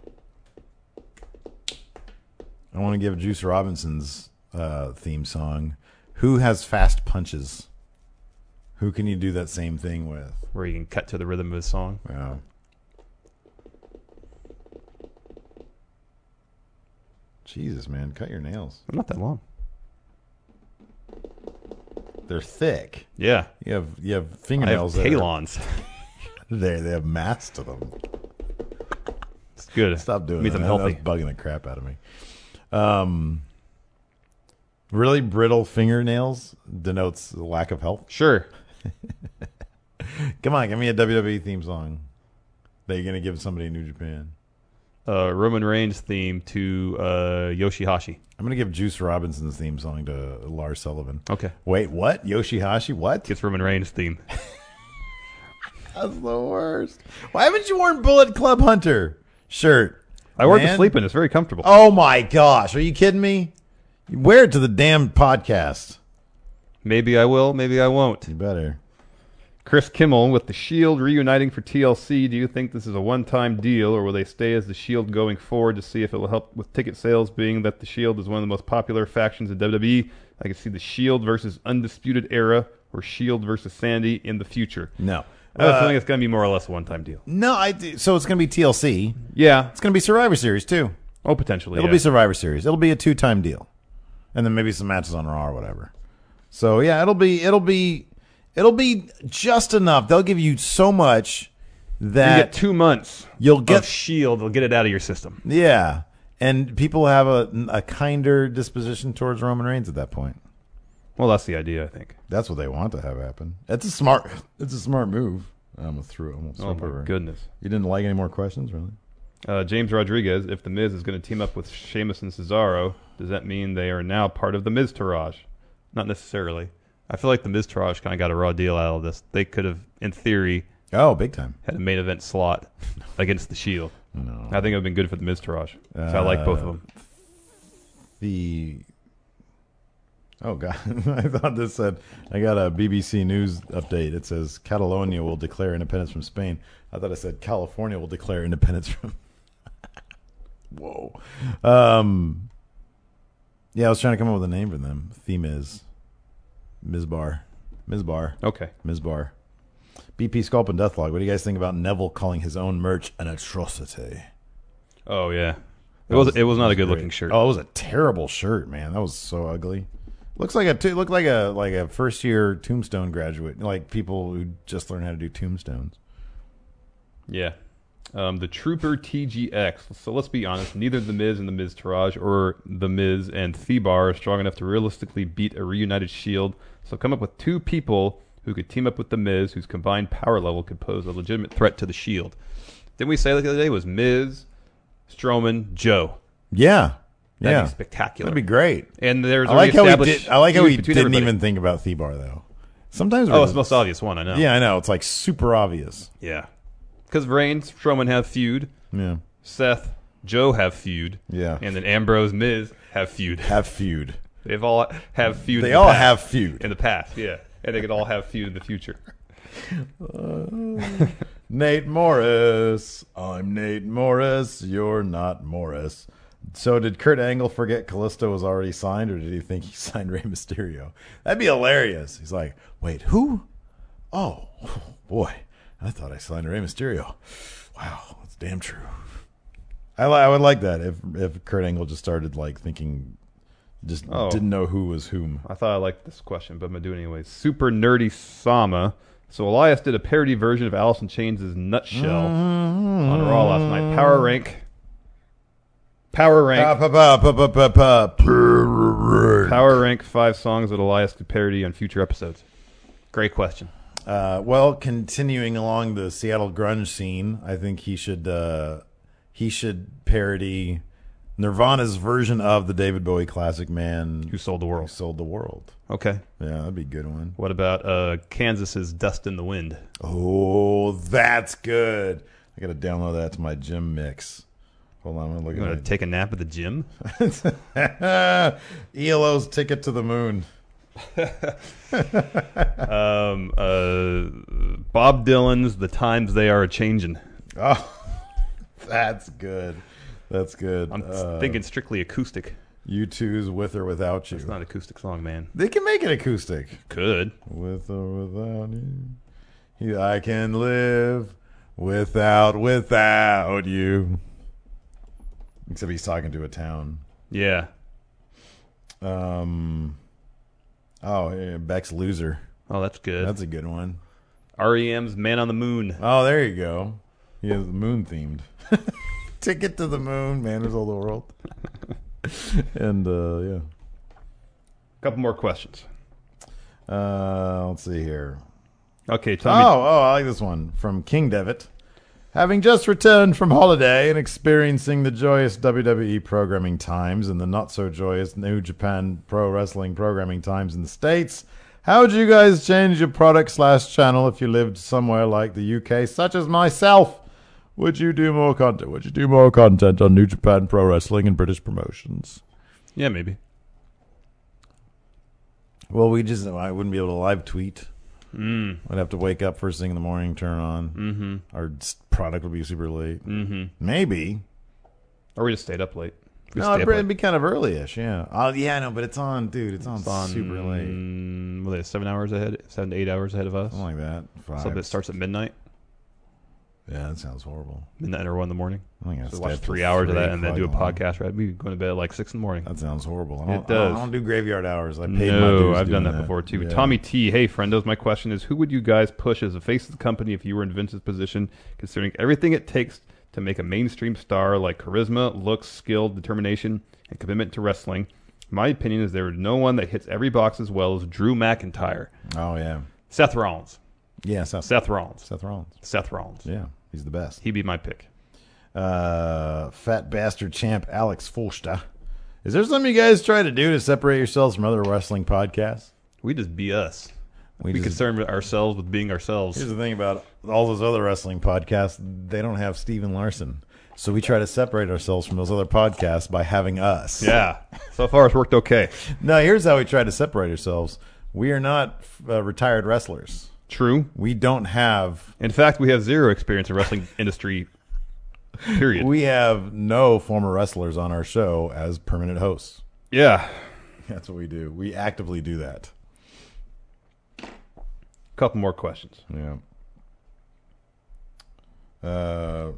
Speaker 1: I want to give Juice Robinson's uh, theme song. Who has fast punches? Who can you do that same thing with?
Speaker 5: Where you can cut to the rhythm of his song.
Speaker 1: Yeah. Jesus, man, cut your nails.
Speaker 5: They're not that long.
Speaker 1: They're thick.
Speaker 5: Yeah.
Speaker 1: You have you have
Speaker 5: I have
Speaker 1: fingernails. that are-
Speaker 5: talons.
Speaker 1: They they have mass to them.
Speaker 5: It's good.
Speaker 1: Stop doing
Speaker 5: means
Speaker 1: that.
Speaker 5: I'm
Speaker 1: That-
Speaker 5: healthy.
Speaker 1: That's bugging the crap out of me. Um, really brittle fingernails denotes lack of health.
Speaker 5: Sure.
Speaker 1: Come on, give me a W W E theme song that you're gonna give somebody in New Japan.
Speaker 5: Uh, Roman Reigns theme to uh, Yoshihashi.
Speaker 1: I'm gonna give Juice Robinson's theme song to Lars Sullivan.
Speaker 5: Okay.
Speaker 1: Wait, what? Yoshihashi? What?
Speaker 5: It's Roman Reigns theme.
Speaker 1: That's the worst. Why haven't you worn Bullet Club Hunter shirt?
Speaker 5: I wore it to
Speaker 1: man?
Speaker 5: sleep in. It's very comfortable.
Speaker 1: Oh my gosh, are you kidding me? You wear it to the damn podcast.
Speaker 5: Maybe I will. Maybe I won't.
Speaker 1: You better.
Speaker 5: Chris Kimmel with the Shield reuniting for T L C. Do you think this is a one-time deal, or will they stay as the Shield going forward to see if it will help with ticket sales, being that the Shield is one of the most popular factions in W W E? I can see the Shield versus Undisputed Era or Shield versus Sandy in the future.
Speaker 1: No.
Speaker 5: I have a
Speaker 1: Uh,
Speaker 5: feeling it's going to be more or less a one-time deal.
Speaker 1: No, I so it's going to be T L C.
Speaker 5: Yeah.
Speaker 1: It's going to be Survivor Series too.
Speaker 5: Oh, potentially.
Speaker 1: It'll
Speaker 5: yeah.
Speaker 1: be Survivor Series. It'll be a two-time deal, and then maybe some matches on Raw or whatever. So yeah, it'll be it'll be it'll be just enough. They'll give you so much
Speaker 5: You
Speaker 1: that
Speaker 5: get two months
Speaker 1: you'll get
Speaker 5: of Shield. They'll get it out of your system.
Speaker 1: yeah, and people have a a kinder disposition towards Roman Reigns at that point.
Speaker 5: Well, that's the idea, I think.
Speaker 1: That's what they want to have happen. It's a smart it's a smart move. I'm gonna throw. I'm gonna
Speaker 5: Oh,
Speaker 1: throw
Speaker 5: my
Speaker 1: over.
Speaker 5: goodness.
Speaker 1: You didn't like any more questions, really?
Speaker 5: Uh, James Rodriguez, if The Miz is going to team up with Sheamus and Cesaro, does that mean they are now part of the Miz Taraj? Not necessarily. I feel like the Miz Taraj kind of got a raw deal out of this. They could have, in theory,
Speaker 1: Oh, big time.
Speaker 5: had a main event slot against the Shield.
Speaker 1: No.
Speaker 5: I think it would have been good for the Miz Taraj. So I like both of them.
Speaker 1: The oh god, I thought this said I got a B B C News update. It says Catalonia will declare independence from Spain. I thought it said California will declare independence from. Whoa. Um. Yeah, I was trying to come up with a name for them. Theme is Mizbar, Mizbar,
Speaker 5: Okay.
Speaker 1: Mizbar. B P Sculpt and Deathlog. What do you guys think about Neville calling his own merch an atrocity?
Speaker 5: Oh, yeah. It
Speaker 1: That
Speaker 5: was, it was not a
Speaker 1: that
Speaker 5: good looking
Speaker 1: great.
Speaker 5: shirt.
Speaker 1: Oh, it was a terrible shirt, man. That was so ugly. Looks like a t- looked like a like a first year Tombstone graduate, like people who just learned how to do tombstones.
Speaker 5: Yeah. Um, the Trooper T G X. So let's be honest, neither The Miz and The Miz Taraj or The Miz and Thebar are strong enough to realistically beat a reunited Shield. So come up with two people who could team up with The Miz, whose combined power level could pose a legitimate threat to the Shield. Didn't we say like the other day it was Miz, Strowman, Joe?
Speaker 1: Yeah,
Speaker 5: That'd
Speaker 1: yeah,
Speaker 5: be spectacular.
Speaker 1: that'd be great.
Speaker 5: And there's
Speaker 1: I like how
Speaker 5: already
Speaker 1: we
Speaker 5: established
Speaker 1: did. I like how
Speaker 5: feud
Speaker 1: we
Speaker 5: between
Speaker 1: didn't
Speaker 5: everybody.
Speaker 1: even think about Thebar though. Sometimes,
Speaker 5: Oh,
Speaker 1: we're
Speaker 5: it's the most obvious one, I know.
Speaker 1: Yeah, I know. It's like super obvious.
Speaker 5: Yeah. Because Reigns, Strowman have feud.
Speaker 1: Yeah,
Speaker 5: Seth, Joe have feud.
Speaker 1: yeah.
Speaker 5: And then Ambrose, Miz have feud.
Speaker 1: Have feud.
Speaker 5: They've all have feud.
Speaker 1: They
Speaker 5: in the
Speaker 1: all
Speaker 5: past.
Speaker 1: have feud.
Speaker 5: in the past, yeah, and they could all have feud in the future.
Speaker 1: Nate Morris. I'm Nate Morris. You're not Morris. So did Kurt Angle forget Kalisto was already signed, or did he think he signed Rey Mysterio? That'd be hilarious. He's like, wait, who? Oh, boy. I thought I signed Rey Mysterio. Wow, that's damn true. I, li- I would like that if if Kurt Angle just started like thinking, just
Speaker 5: Oh.
Speaker 1: didn't know who was whom.
Speaker 5: I thought I liked this question, but I'm gonna do it anyways. Super nerdy Sama. So Elias did a parody version of Alice in Chains' Nutshell on Raw last night. Power rank. Power rank.
Speaker 1: Pa, pa, pa, pa, pa, pa, pa.
Speaker 5: Power rank five songs that Elias could parody on future episodes. Great question.
Speaker 1: Uh, well, continuing along the Seattle grunge scene, I think he should uh, he should parody Nirvana's version of the David Bowie classic "Man
Speaker 5: Who sold the
Speaker 1: Who
Speaker 5: world?
Speaker 1: Sold the World."
Speaker 5: Okay.
Speaker 1: Yeah, that'd be a good one.
Speaker 5: What about uh, Kansas's Dust in the Wind?
Speaker 1: Oh, that's good. I got to download that to my gym mix. Hold on, I'm gonna look
Speaker 5: You want
Speaker 1: at
Speaker 5: to take a nap at the gym?
Speaker 1: it. E L O's Ticket to the Moon.
Speaker 5: um, uh, Bob Dylan's The Times They Are A-Changin'.
Speaker 1: Oh, that's good. That's good.
Speaker 5: I'm
Speaker 1: Uh,
Speaker 5: thinking strictly acoustic.
Speaker 1: U two's With or Without You.
Speaker 5: It's not an acoustic song, man.
Speaker 1: They can make it acoustic.
Speaker 5: Could.
Speaker 1: With or without you. Yeah, I can live without, without you. Except he's talking to a town.
Speaker 5: Yeah.
Speaker 1: Um. Oh, yeah, Beck's Loser.
Speaker 5: Oh, that's good.
Speaker 1: That's a good one.
Speaker 5: R E M's Man on the Moon.
Speaker 1: Oh, there you go. He is moon themed. Ticket to the Moon, Man Who Sold the World. And uh, yeah.
Speaker 5: A couple more questions.
Speaker 1: Uh, let's see here.
Speaker 5: Okay, Tommy.
Speaker 1: Oh, oh, I like this one from King Devitt. Having just returned from holiday and experiencing the joyous W W E programming times and the not so joyous New Japan Pro Wrestling programming times in the States, how would you guys change your product slash channel if you lived somewhere like the U K, such as myself? Would you do more content? Would you do more content on New Japan Pro Wrestling and British promotions?
Speaker 5: Yeah, maybe.
Speaker 1: Well, we just I wouldn't be able to live tweet.
Speaker 5: Mm.
Speaker 1: I'd have to wake up first thing in the morning, turn on.
Speaker 5: Mm-hmm.
Speaker 1: Our product would be super late.
Speaker 5: Mm-hmm.
Speaker 1: Maybe.
Speaker 5: Or we just stayed up late. We
Speaker 1: No,
Speaker 5: stay
Speaker 1: it'd,
Speaker 5: up
Speaker 1: be-
Speaker 5: late.
Speaker 1: it'd be kind of early-ish, yeah. Oh, yeah, no, but it's on, dude. It's on,
Speaker 5: It's on
Speaker 1: super late.
Speaker 5: mm, What are they, seven hours ahead? Seven to eight hours ahead of us?
Speaker 1: Something like that. Five.
Speaker 5: So it starts at midnight?
Speaker 1: Yeah, that sounds horrible.
Speaker 5: Midnight or one in the morning?
Speaker 1: I think I
Speaker 5: So
Speaker 1: stay
Speaker 5: watch
Speaker 1: up
Speaker 5: three
Speaker 1: till
Speaker 5: hours of
Speaker 1: three
Speaker 5: that and then do a
Speaker 1: o'clock.
Speaker 5: podcast, right? We going to bed at like six in the morning.
Speaker 1: That sounds horrible. I don't,
Speaker 5: It
Speaker 1: I don't,
Speaker 5: does.
Speaker 1: I don't do graveyard hours. I paid my
Speaker 5: No,
Speaker 1: dues
Speaker 5: I've done
Speaker 1: doing
Speaker 5: that before too.
Speaker 1: Yeah.
Speaker 5: Tommy T, hey friendos, my question is, who would you guys push as the face of the company if you were in Vince's position, considering everything it takes to make a mainstream star like charisma, looks, skill, determination, and commitment to wrestling? My opinion is there is no one that hits every box as well as Drew McIntyre.
Speaker 1: Oh, yeah.
Speaker 5: Seth Rollins.
Speaker 1: Yeah, Seth,
Speaker 5: Seth Rollins.
Speaker 1: Seth Rollins.
Speaker 5: Seth Rollins.
Speaker 1: Yeah, he's the best.
Speaker 5: He'd be my pick.
Speaker 1: Uh, fat bastard champ Alex Fulsta. Is there something you guys try to do to separate yourselves from other wrestling podcasts?
Speaker 5: We just be us.
Speaker 1: We
Speaker 5: We,
Speaker 1: just-
Speaker 5: concern ourselves with being ourselves.
Speaker 1: Here's the thing about all those other wrestling podcasts, they don't have Steven Larson. So we try to separate ourselves from those other podcasts by having us.
Speaker 5: Yeah. So far it's worked okay.
Speaker 1: No, here's how we try to separate ourselves. We are not uh, retired wrestlers.
Speaker 5: True.
Speaker 1: We don't have...
Speaker 5: In fact, we have zero experience in wrestling industry, period.
Speaker 1: We have no former wrestlers on our show as permanent hosts.
Speaker 5: yeah.
Speaker 1: That's what we do. We actively do that.
Speaker 5: Couple more questions.
Speaker 1: Yeah. Uh,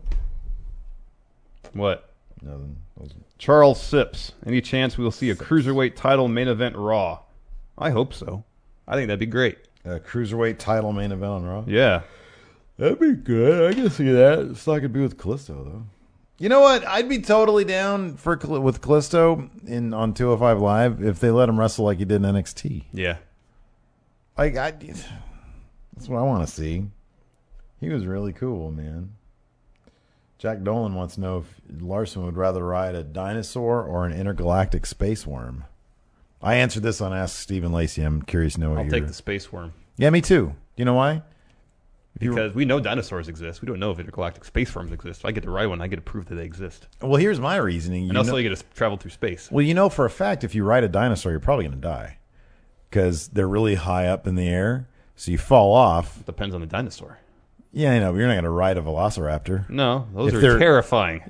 Speaker 5: What?
Speaker 1: nothing.
Speaker 5: Charles Sips. Any chance we'll see a cruiserweight title main event Raw? I hope so. I think that'd be great.
Speaker 1: A cruiserweight title main event on Raw.
Speaker 5: Yeah.
Speaker 1: That'd be good. I can see that. It's not gonna be with Callisto though. You know what? I'd be totally down for Cal- with Callisto in on two oh five Live if they let him wrestle like he did in N X T.
Speaker 5: Yeah.
Speaker 1: Like I, that's what I want to see. He was really cool, man. Jack Dolan wants to know if Larson would rather ride a dinosaur or an intergalactic space worm. I answered this on Ask Stephen Lacey. I'm curious to know what
Speaker 5: I'll
Speaker 1: you're...
Speaker 5: take the space worm.
Speaker 1: Yeah, me too. Do you know why? If you-
Speaker 5: Because we know dinosaurs exist. We don't know if intergalactic space forms exist. If I get to ride one, I get to prove that they exist.
Speaker 1: Well, here's my reasoning. You
Speaker 5: And also
Speaker 1: know-
Speaker 5: you get to travel through space.
Speaker 1: Well, you know for a fact if you ride a dinosaur, you're probably going to die because they're really high up in the air. So you fall off.
Speaker 5: Depends on the dinosaur.
Speaker 1: Yeah, I know, but you're not going to ride a velociraptor.
Speaker 5: No, those
Speaker 1: If
Speaker 5: are
Speaker 1: they're-
Speaker 5: terrifying.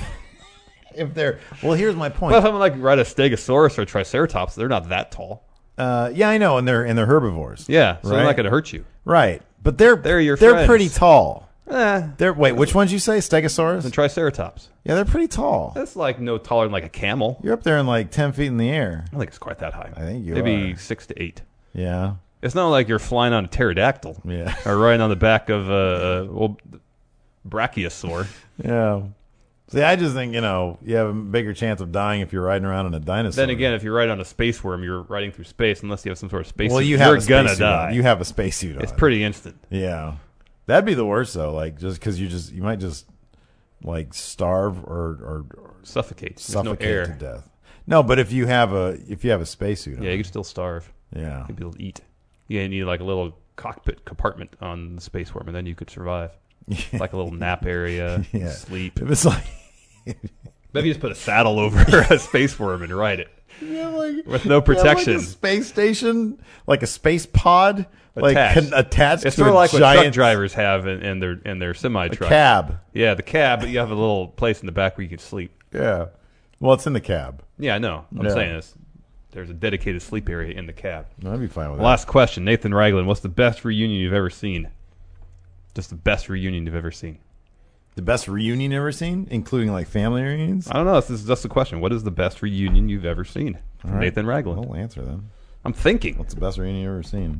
Speaker 1: If they're well, here's my point.
Speaker 5: Well, if I'm like ride a stegosaurus or a triceratops, they're not that tall.
Speaker 1: Uh, yeah, I know, and they're and they're herbivores.
Speaker 5: Yeah, so they're
Speaker 1: Right?
Speaker 5: not going to hurt you.
Speaker 1: Right, but they're
Speaker 5: They're your
Speaker 1: they're
Speaker 5: friends.
Speaker 1: pretty tall.
Speaker 5: Eh,
Speaker 1: They're wait, which ones you say? Stegosaurus?
Speaker 5: the triceratops.
Speaker 1: Yeah, they're pretty tall.
Speaker 5: That's like no taller than like a camel.
Speaker 1: You're up there in like ten feet in the air.
Speaker 5: I don't think it's quite that high.
Speaker 1: I think you
Speaker 5: Maybe
Speaker 1: are.
Speaker 5: six to eight.
Speaker 1: Yeah,
Speaker 5: It's not like you're flying on a pterodactyl.
Speaker 1: Yeah.
Speaker 5: Or riding on the back of a, well, brachiosaur.
Speaker 1: yeah. See, I just think you know you have a bigger chance of dying if you're riding around on a dinosaur.
Speaker 5: Then again, if you're riding on a space worm, you're riding through space unless you have some sort of space
Speaker 1: well,
Speaker 5: suit.
Speaker 1: you have
Speaker 5: you're
Speaker 1: a space
Speaker 5: gonna
Speaker 1: suit
Speaker 5: die.
Speaker 1: on. You have a spacesuit on.
Speaker 5: It's pretty instant.
Speaker 1: Yeah, that'd be the worst though. Like just because you just you might just like starve or or, or
Speaker 5: Suffocate. There's
Speaker 1: suffocate
Speaker 5: no air.
Speaker 1: to death. No, but if you have a if you have a spacesuit,
Speaker 5: Yeah,
Speaker 1: on,
Speaker 5: you can still starve.
Speaker 1: yeah,
Speaker 5: You'd be able to eat. Yeah, you need like a little cockpit compartment on the space worm, and then you could survive. Like a little nap area,
Speaker 1: Yeah.
Speaker 5: sleep.
Speaker 1: If it's like
Speaker 5: Maybe you just put a saddle over a space worm and ride it.
Speaker 1: you have like
Speaker 5: With no
Speaker 1: you have, like,
Speaker 5: protection.
Speaker 1: a space station, like a space pod, like
Speaker 5: Attached.
Speaker 1: con- attached
Speaker 5: It's
Speaker 1: to
Speaker 5: sort of
Speaker 1: a
Speaker 5: like what truck
Speaker 1: giant
Speaker 5: drivers have in, in their in their semi
Speaker 1: a
Speaker 5: truck.
Speaker 1: cab.
Speaker 5: Yeah, the cab, but you have a little place in the back where you can sleep.
Speaker 1: Yeah, well, it's in the cab.
Speaker 5: Yeah, I know. I'm
Speaker 1: Yeah.
Speaker 5: saying this. There's a dedicated sleep area in the cab.
Speaker 1: No, I'd be fine with that.
Speaker 5: Last question, Nathan Ragland. What's the best reunion you've ever seen? Just the best reunion you've ever seen.
Speaker 1: The best reunion you ever seen, including like family reunions?
Speaker 5: I don't know. This is just a question. What is the best reunion you've ever seen? From
Speaker 1: All right.
Speaker 5: Nathan Ragland.
Speaker 1: We'll answer them.
Speaker 5: I'm thinking.
Speaker 1: What's the best reunion you've ever seen?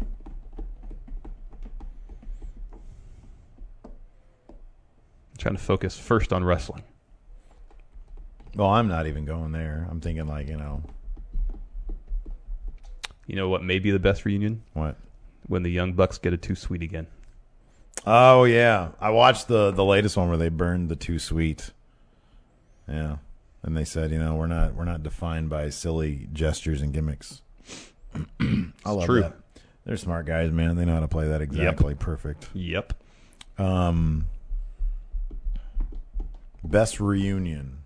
Speaker 5: I'm trying to focus first on wrestling.
Speaker 1: Well, I'm not even going there. I'm thinking like, you know.
Speaker 5: You know what may be the best reunion?
Speaker 1: What?
Speaker 5: When the Young Bucks get a Too Sweet again.
Speaker 1: Oh, yeah. I watched the, the latest one where they burned the Too Sweet. Yeah. And they said, you know, we're not we're not defined by silly gestures and gimmicks. I love
Speaker 5: true.
Speaker 1: that. They're smart guys, man. They know how to play that exactly perfect.
Speaker 5: Yep.
Speaker 1: Um, best reunion.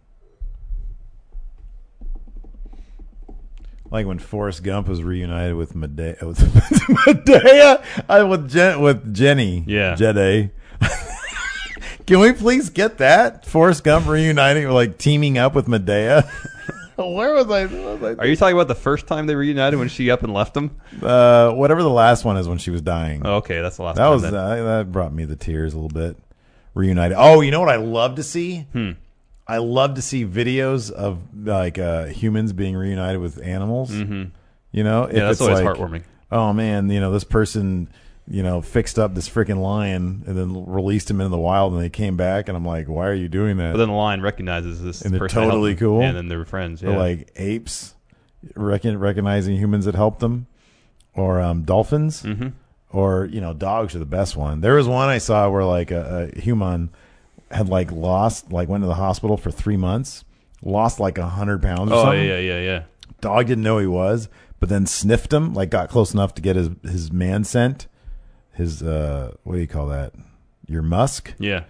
Speaker 1: Like when Forrest Gump was reunited with Medea, with Medea, I with Jen, with Jenny,
Speaker 5: Yeah.
Speaker 1: Jedi. Can we please get that Forrest Gump reuniting, or like teaming up with Medea? Where was I? Where was I
Speaker 5: Are you talking about the first time they reunited when she up and left him?
Speaker 1: uh, whatever the last one is when she was dying.
Speaker 5: Oh, okay, that's the last
Speaker 1: that
Speaker 5: time.
Speaker 1: was
Speaker 5: then.
Speaker 1: uh, that brought me the tears a little bit. Reunited. Oh, you know what I love to see?
Speaker 5: Hmm.
Speaker 1: I love to see videos of like uh, humans being reunited with animals.
Speaker 5: Mm-hmm.
Speaker 1: You know, if
Speaker 5: Yeah, that's
Speaker 1: it's
Speaker 5: always
Speaker 1: like,
Speaker 5: heartwarming.
Speaker 1: oh man, you know this person, you know, fixed up this freaking lion and then released him into the wild, and they came back, and I'm like, why are you doing that?
Speaker 5: But then the lion recognizes this
Speaker 1: And they're
Speaker 5: person that helped
Speaker 1: totally
Speaker 5: them,
Speaker 1: cool.
Speaker 5: and then they were friends. Yeah.
Speaker 1: They're like apes, recon- recognizing humans that helped them, or um, dolphins,
Speaker 5: mm-hmm.
Speaker 1: or you know, dogs are the best one. There was one I saw where like a, a human had like lost, like went to the hospital for three months, lost like a hundred pounds. Or
Speaker 5: Oh
Speaker 1: something.
Speaker 5: yeah, yeah, yeah.
Speaker 1: Dog didn't know he was, but then sniffed him, like got close enough to get his his man scent, his uh, what do you call that? Your musk.
Speaker 5: Yeah.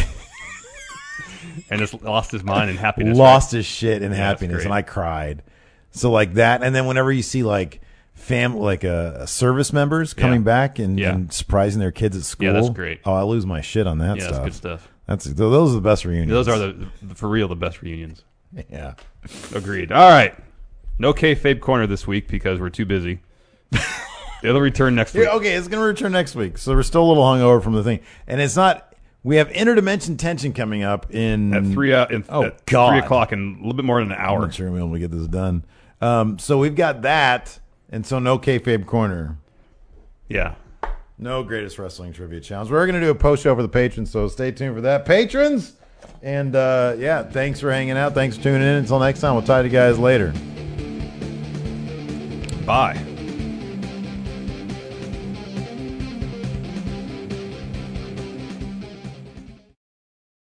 Speaker 5: And just lost his mind in happiness.
Speaker 1: Lost his shit in
Speaker 5: Yeah,
Speaker 1: happiness,
Speaker 5: that's
Speaker 1: and
Speaker 5: great.
Speaker 1: I cried. So like that, and then whenever you see like fam, like uh, service members coming
Speaker 5: Yeah.
Speaker 1: back and,
Speaker 5: Yeah.
Speaker 1: and surprising their kids at school.
Speaker 5: Yeah, that's great.
Speaker 1: Oh, I lose my shit on that
Speaker 5: Yeah,
Speaker 1: stuff.
Speaker 5: that's good stuff.
Speaker 1: That's those are the best reunions.
Speaker 5: Those are the for real the best reunions.
Speaker 1: yeah.
Speaker 5: Agreed. All right. No kayfabe corner this week because we're too busy. It'll return next week.
Speaker 1: Yeah, okay, it's going to return next week. So we're still a little hungover from the thing, and it's not. We have interdimension tension coming up in
Speaker 5: At three, uh, in,
Speaker 1: Oh,
Speaker 5: at
Speaker 1: God.
Speaker 5: three o'clock in a little bit more than an
Speaker 1: I'm
Speaker 5: hour.
Speaker 1: not sure we'll be able to get this done. Um, so we've got that, and so no kayfabe corner.
Speaker 5: Yeah.
Speaker 1: No greatest wrestling trivia challenge. We're going to do a post show for the patrons, so stay tuned for that. Patrons! And, uh, yeah, thanks for hanging out. Thanks for tuning in. Until next time, we'll talk to you guys later.
Speaker 5: Bye.